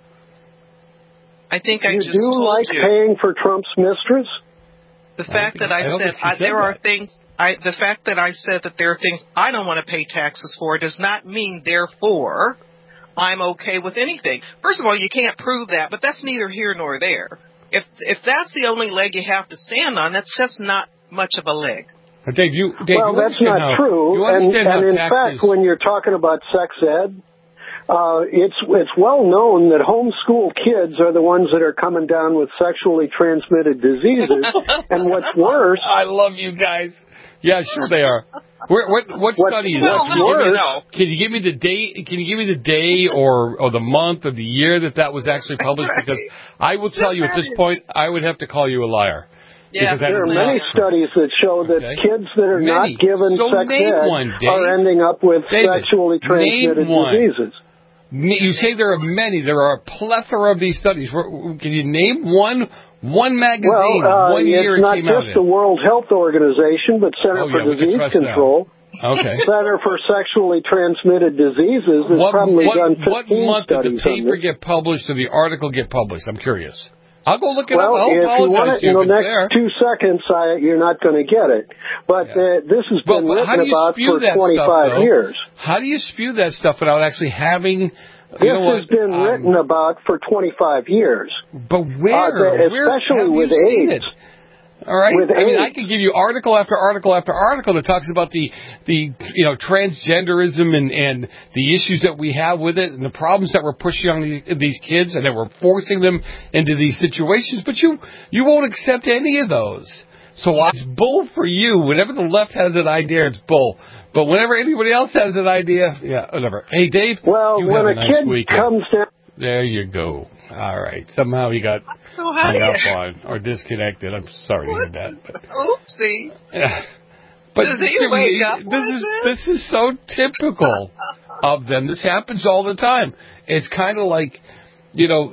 [SPEAKER 13] I think I
[SPEAKER 25] you
[SPEAKER 13] just
[SPEAKER 25] do
[SPEAKER 13] told
[SPEAKER 25] like
[SPEAKER 13] you.
[SPEAKER 25] paying for Trump's mistress.
[SPEAKER 13] The fact
[SPEAKER 3] I
[SPEAKER 13] that I,
[SPEAKER 3] I
[SPEAKER 13] said, I,
[SPEAKER 3] said
[SPEAKER 13] there
[SPEAKER 3] that.
[SPEAKER 13] are things, I, the fact that I said that there are things I don't want to pay taxes for does not mean, therefore, I'm okay with anything. First of all, you can't prove that, but that's neither here nor there. If if that's the only leg you have to stand on, that's just not much of a leg.
[SPEAKER 3] But Dave, you, Dave,
[SPEAKER 25] well,
[SPEAKER 3] you
[SPEAKER 25] that's not
[SPEAKER 3] how,
[SPEAKER 25] true.
[SPEAKER 3] You
[SPEAKER 25] and
[SPEAKER 3] understand
[SPEAKER 25] and
[SPEAKER 3] how
[SPEAKER 25] in
[SPEAKER 3] taxes,
[SPEAKER 25] fact, when you're talking about sex ed, Uh, it's it's well known that homeschool kids are the ones that are coming down with sexually transmitted diseases. And what's worse,
[SPEAKER 3] I love you guys. Yeah, sure they are. Where, what what
[SPEAKER 25] What-
[SPEAKER 3] study is
[SPEAKER 25] what's
[SPEAKER 3] that? Can you, give me,
[SPEAKER 25] worse-
[SPEAKER 3] can you give me the date? Can you give me the day or or the month or the year that that was actually published? Because I will tell you at this point, I would have to call you a liar.
[SPEAKER 13] Yeah,
[SPEAKER 3] Because that
[SPEAKER 25] there are
[SPEAKER 3] is
[SPEAKER 25] many
[SPEAKER 3] not true.
[SPEAKER 25] studies that show that
[SPEAKER 3] Okay.
[SPEAKER 25] kids that are
[SPEAKER 3] Many.
[SPEAKER 25] not given
[SPEAKER 3] So
[SPEAKER 25] sex
[SPEAKER 3] name
[SPEAKER 25] ed
[SPEAKER 3] one, Dave.
[SPEAKER 25] are ending up with
[SPEAKER 3] David,
[SPEAKER 25] sexually transmitted
[SPEAKER 3] name one.
[SPEAKER 25] diseases.
[SPEAKER 3] You say there are many. There are a plethora of these studies. Can you name one one magazine,
[SPEAKER 25] Well, uh,
[SPEAKER 3] one year
[SPEAKER 25] it's
[SPEAKER 3] it
[SPEAKER 25] not
[SPEAKER 3] came out
[SPEAKER 25] just the
[SPEAKER 3] in?
[SPEAKER 25] World Health Organization, but Center
[SPEAKER 3] Oh,
[SPEAKER 25] for
[SPEAKER 3] yeah, we can
[SPEAKER 25] Disease
[SPEAKER 3] trust that.
[SPEAKER 25] Control.
[SPEAKER 3] Okay.
[SPEAKER 25] Center for Sexually Transmitted Diseases has
[SPEAKER 3] What,
[SPEAKER 25] probably
[SPEAKER 3] what,
[SPEAKER 25] done
[SPEAKER 3] what
[SPEAKER 25] fifteen
[SPEAKER 3] month did
[SPEAKER 25] studies
[SPEAKER 3] the
[SPEAKER 25] on
[SPEAKER 3] paper
[SPEAKER 25] this.
[SPEAKER 3] get published or the article get published? I'm curious. I'll go look it
[SPEAKER 25] Well,
[SPEAKER 3] up. I'll
[SPEAKER 25] if you want
[SPEAKER 3] apologize
[SPEAKER 25] it
[SPEAKER 3] to
[SPEAKER 25] in
[SPEAKER 3] you
[SPEAKER 25] the
[SPEAKER 3] if it's
[SPEAKER 25] next
[SPEAKER 3] there.
[SPEAKER 25] two seconds, I, you're not going to get it. But uh, this has
[SPEAKER 3] Well,
[SPEAKER 25] been
[SPEAKER 3] but how
[SPEAKER 25] written
[SPEAKER 3] do you
[SPEAKER 25] about
[SPEAKER 3] spew
[SPEAKER 25] for
[SPEAKER 3] that
[SPEAKER 25] twenty-five
[SPEAKER 3] stuff, though?
[SPEAKER 25] years.
[SPEAKER 3] How do you spew that stuff without actually having?
[SPEAKER 25] This
[SPEAKER 3] You know
[SPEAKER 25] has
[SPEAKER 3] what?
[SPEAKER 25] been
[SPEAKER 3] um,
[SPEAKER 25] written about for twenty-five years.
[SPEAKER 3] But where?
[SPEAKER 25] Uh, the-
[SPEAKER 3] where
[SPEAKER 25] especially
[SPEAKER 3] have
[SPEAKER 25] with
[SPEAKER 3] you seen
[SPEAKER 25] AIDS.
[SPEAKER 3] it? All right.
[SPEAKER 25] With
[SPEAKER 3] I mean, I
[SPEAKER 25] AIDS.
[SPEAKER 3] could give you article after article after article that talks about the the you know transgenderism and and the issues that we have with it and the problems that we're pushing on these, these kids and that we're forcing them into these situations. But you you won't accept any of those. So it's bull for you. Whenever the left has an idea, it's bull. But whenever anybody else has an idea, yeah, whatever. Hey, Dave.
[SPEAKER 25] Well,
[SPEAKER 3] you
[SPEAKER 25] when
[SPEAKER 3] have
[SPEAKER 25] a
[SPEAKER 3] a nice
[SPEAKER 25] kid
[SPEAKER 3] weekend.
[SPEAKER 25] comes down.
[SPEAKER 3] There you go. All right. Somehow he got
[SPEAKER 13] So
[SPEAKER 3] hung
[SPEAKER 13] how do
[SPEAKER 3] up
[SPEAKER 13] you?
[SPEAKER 3] on or disconnected. I'm sorry to hear that. But,
[SPEAKER 13] Oopsie.
[SPEAKER 3] yeah. but
[SPEAKER 13] Does he
[SPEAKER 3] Jimmy,
[SPEAKER 13] wake up
[SPEAKER 3] this
[SPEAKER 13] like
[SPEAKER 3] is
[SPEAKER 13] this?
[SPEAKER 3] this is so typical of them. This happens all the time. It's kind of like, you know,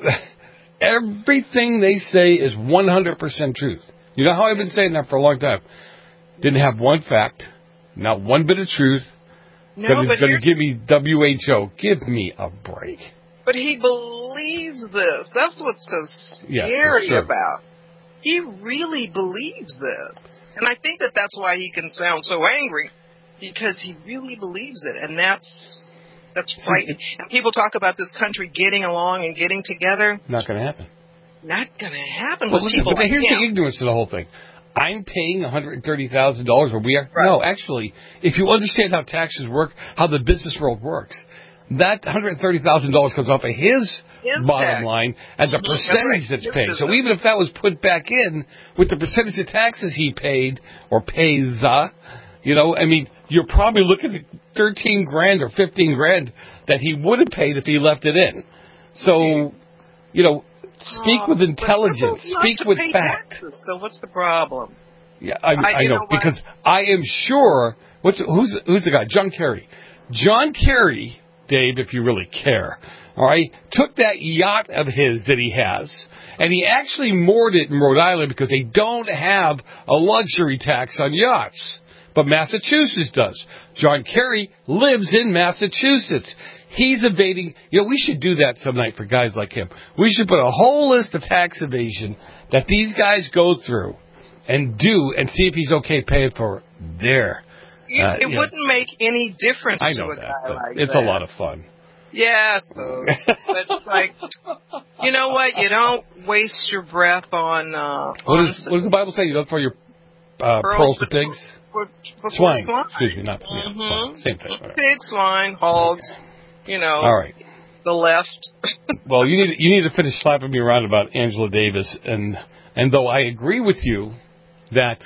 [SPEAKER 3] everything they say is one hundred percent truth. You know how I've been saying that for a long time. Didn't have one fact, not one bit of truth.
[SPEAKER 13] No,
[SPEAKER 3] Gonna,
[SPEAKER 13] but
[SPEAKER 3] gonna
[SPEAKER 13] here's-
[SPEAKER 3] give me W H O. Give me a break.
[SPEAKER 13] But he believes this. That's what's so
[SPEAKER 3] Yeah,
[SPEAKER 13] scary
[SPEAKER 3] sure.
[SPEAKER 13] about. He really believes this. And I think that that's why he can sound so angry, because he really believes it. And that's that's frightening. And people talk about this country getting along and getting together.
[SPEAKER 3] Not going to happen.
[SPEAKER 13] Not going to happen
[SPEAKER 3] Well,
[SPEAKER 13] with
[SPEAKER 3] listen,
[SPEAKER 13] people
[SPEAKER 3] but
[SPEAKER 13] like
[SPEAKER 3] here's
[SPEAKER 13] him.
[SPEAKER 3] the ignorance of the whole thing. I'm paying one hundred thirty thousand dollars where we are.
[SPEAKER 13] Right.
[SPEAKER 3] No, actually, if you understand how taxes work, how the business world works, that one hundred thirty thousand dollars comes off of his,
[SPEAKER 13] His
[SPEAKER 3] bottom
[SPEAKER 13] tax.
[SPEAKER 3] line as a
[SPEAKER 13] That's
[SPEAKER 3] percentage
[SPEAKER 13] right.
[SPEAKER 3] that's
[SPEAKER 13] His
[SPEAKER 3] paid. So
[SPEAKER 13] business.
[SPEAKER 3] even if that was put back in with the percentage of taxes he paid or pays, uh, you know, I mean, you're probably looking at thirteen grand or fifteen grand that he would have paid if he left it in. So, you know, speak
[SPEAKER 13] Oh,
[SPEAKER 3] with
[SPEAKER 13] but
[SPEAKER 3] intelligence.
[SPEAKER 13] people love
[SPEAKER 3] Speak
[SPEAKER 13] to
[SPEAKER 3] with
[SPEAKER 13] pay
[SPEAKER 3] fact.
[SPEAKER 13] taxes, so what's the problem?
[SPEAKER 3] Yeah, I,
[SPEAKER 13] I-
[SPEAKER 3] I,
[SPEAKER 13] you
[SPEAKER 3] know,
[SPEAKER 13] know what?
[SPEAKER 3] because I am sure. What's who's who's the guy? John Kerry. John Kerry, Dave, if you really care, all right, took that yacht of his that he has, and he actually moored it in Rhode Island because they don't have a luxury tax on yachts. but Massachusetts does. John Kerry lives in Massachusetts. He's evading. You know, we should do that some night for guys like him. We should put a whole list of tax evasion that these guys go through and do and see if he's okay paying for it there.
[SPEAKER 13] You,
[SPEAKER 3] Uh,
[SPEAKER 13] it
[SPEAKER 3] you
[SPEAKER 13] wouldn't
[SPEAKER 3] know,
[SPEAKER 13] make any difference
[SPEAKER 3] I
[SPEAKER 13] to
[SPEAKER 3] know
[SPEAKER 13] a
[SPEAKER 3] that,
[SPEAKER 13] guy
[SPEAKER 3] but
[SPEAKER 13] like
[SPEAKER 3] it's
[SPEAKER 13] that.
[SPEAKER 3] a lot of fun.
[SPEAKER 13] Yeah, I suppose. But it's like, you know what? You don't waste your breath on... Uh,
[SPEAKER 3] What,
[SPEAKER 13] on
[SPEAKER 3] is, what does the Bible say? You don't throw your uh, pearls to pigs?
[SPEAKER 13] For, for,
[SPEAKER 3] Swine.
[SPEAKER 13] swine.
[SPEAKER 3] Excuse me, not yeah,
[SPEAKER 13] Mm-hmm.
[SPEAKER 3] swine. Same thing. All right.
[SPEAKER 13] Pig, swine, hogs, you know.
[SPEAKER 3] All right.
[SPEAKER 13] The left.
[SPEAKER 3] Well, you need you need to finish slapping me around about Angela Davis, and and though I agree with you that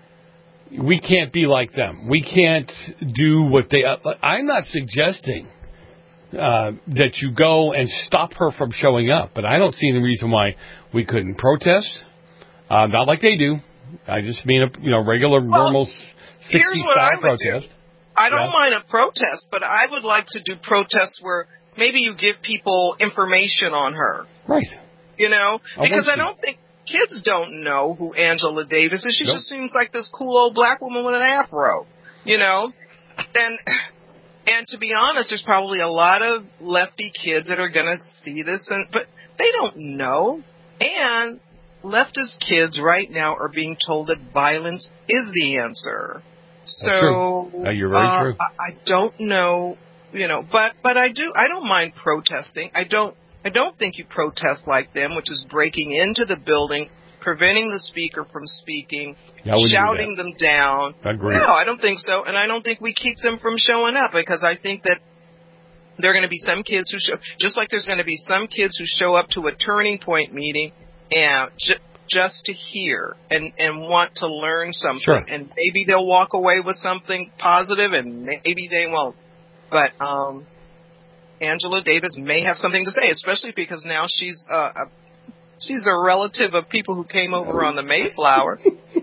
[SPEAKER 3] we can't be like them, we can't do what they. Uh, I'm not suggesting uh, that you go and stop her from showing up, but I don't see any reason why we couldn't protest. Uh, not like they do. I just mean a you know regular
[SPEAKER 13] Well,
[SPEAKER 3] normal
[SPEAKER 13] here's
[SPEAKER 3] sixty
[SPEAKER 13] what I
[SPEAKER 3] style
[SPEAKER 13] would
[SPEAKER 3] protest.
[SPEAKER 13] do. I don't
[SPEAKER 3] Yeah.
[SPEAKER 13] mind a protest, but I would like to do protests where maybe you give people information on her.
[SPEAKER 3] Right.
[SPEAKER 13] You know?
[SPEAKER 3] I
[SPEAKER 13] Because
[SPEAKER 3] want
[SPEAKER 13] I
[SPEAKER 3] to.
[SPEAKER 13] don't think kids don't know who Angela Davis is. She
[SPEAKER 3] Nope.
[SPEAKER 13] just seems like this cool old black woman with an afro. You know? And and to be honest, there's probably a lot of lefty kids that are going to see this, and but they don't know. And leftist kids right now are being told that violence is the answer. So
[SPEAKER 3] true. Uh, you're very
[SPEAKER 13] uh,
[SPEAKER 3] true.
[SPEAKER 13] I, I don't know, you know, but but I do. I don't mind protesting. I don't. I don't think you protest like them, which is breaking into the building, preventing the speaker from speaking,
[SPEAKER 3] Yeah, I wouldn't do
[SPEAKER 13] shouting them down.
[SPEAKER 3] Agreed.
[SPEAKER 13] No, I don't think so, and I don't think we keep them from showing up because I think that there are going to be some kids who show, just like there's going to be some kids who show up to a Turning Point meeting and ju- just to hear and, and want to learn something.
[SPEAKER 3] Sure.
[SPEAKER 13] And maybe they'll walk away with something positive and maybe they won't. But um, Angela Davis may have something to say, especially because now she's uh, a, she's a relative of people who came over on the Mayflower.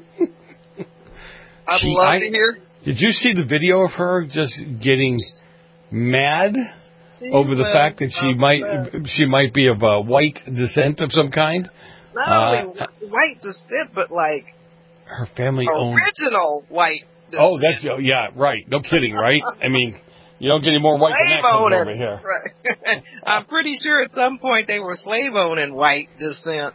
[SPEAKER 13] I'd
[SPEAKER 3] She-
[SPEAKER 13] love
[SPEAKER 3] I-
[SPEAKER 13] to hear.
[SPEAKER 3] Did you see the video of her just getting mad over the
[SPEAKER 13] was
[SPEAKER 3] fact that she might she might be of a white descent of some kind?
[SPEAKER 13] Not
[SPEAKER 3] Uh,
[SPEAKER 13] only white descent, but like
[SPEAKER 3] Her family owned.
[SPEAKER 13] original white descent.
[SPEAKER 3] Oh, that's oh, yeah, right. No kidding, right? I mean, you don't get any more white than that
[SPEAKER 13] Slave
[SPEAKER 3] coming
[SPEAKER 13] owning.
[SPEAKER 3] over here.
[SPEAKER 13] Right. I'm pretty sure at some point they were slave owning white descent.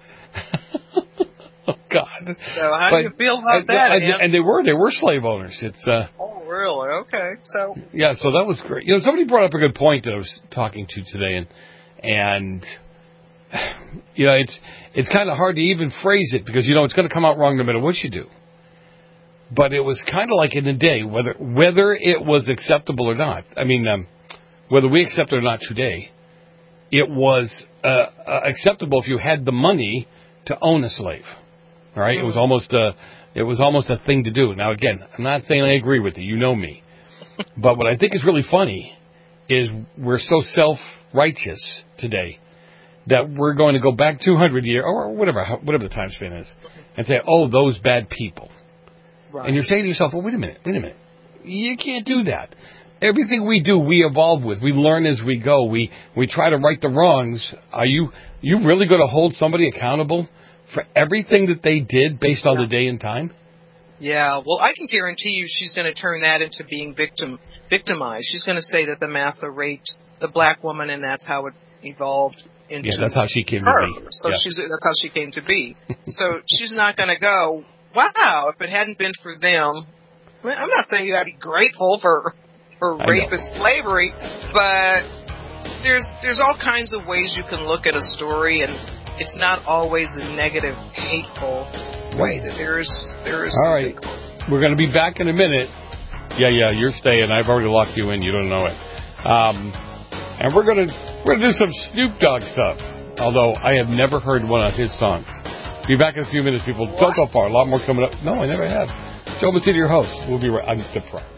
[SPEAKER 3] Oh God.
[SPEAKER 13] So how
[SPEAKER 3] But-
[SPEAKER 13] do you feel about
[SPEAKER 3] and,
[SPEAKER 13] that?
[SPEAKER 3] And,
[SPEAKER 13] Ann?
[SPEAKER 3] and they were they were slave owners. It's uh
[SPEAKER 13] Oh, really? Okay. So
[SPEAKER 3] yeah. So that was great. You know, somebody brought up a good point that I was talking to today, and and you know, it's it's kind of hard to even phrase it because you know it's going to come out wrong no matter what you do. But it was kind of like in the day, whether whether it was acceptable or not. I mean, um, whether we accept it or not today, it was uh, uh, acceptable if you had the money to own a slave. All right, mm-hmm. It was almost a it was almost a thing to do. Now, again, I'm not saying I agree with you. You know me. But what I think is really funny is we're so self-righteous today that we're going to go back two hundred years or whatever whatever the time span is and say, oh, those bad people. Right. And you're saying to yourself, well, wait a minute, wait a minute. You can't do that. Everything we do, we evolve with. We learn as we go. We we try to right the wrongs. Are you you really going to hold somebody accountable for everything that they did based on yeah. the day and time?
[SPEAKER 13] Yeah, well, I can guarantee you she's going to turn that into being victim victimized. She's going to say that the massa raped the black woman, and that's how it evolved into
[SPEAKER 3] Yeah, that's how she came
[SPEAKER 13] her.
[SPEAKER 3] to be.
[SPEAKER 13] So
[SPEAKER 3] yeah.
[SPEAKER 13] she's that's how she came to be. So she's not going to go, wow, if it hadn't been for them. I'm not saying you got to be grateful for for rape and slavery, but there's there's all kinds of ways you can look at a story, and it's not always a negative, hateful way. That there's there's.
[SPEAKER 3] All right, we're going to be back in a minute. Yeah, yeah, you're staying. I've already locked you in. You don't know it. Um, and we're gonna we're gonna do some Snoop Dogg stuff. Although I have never heard one of his songs. Be back in a few minutes, people. What? Don't go far. A lot more coming up. No, I never have. Joe Massini, your host. We'll be right on the front.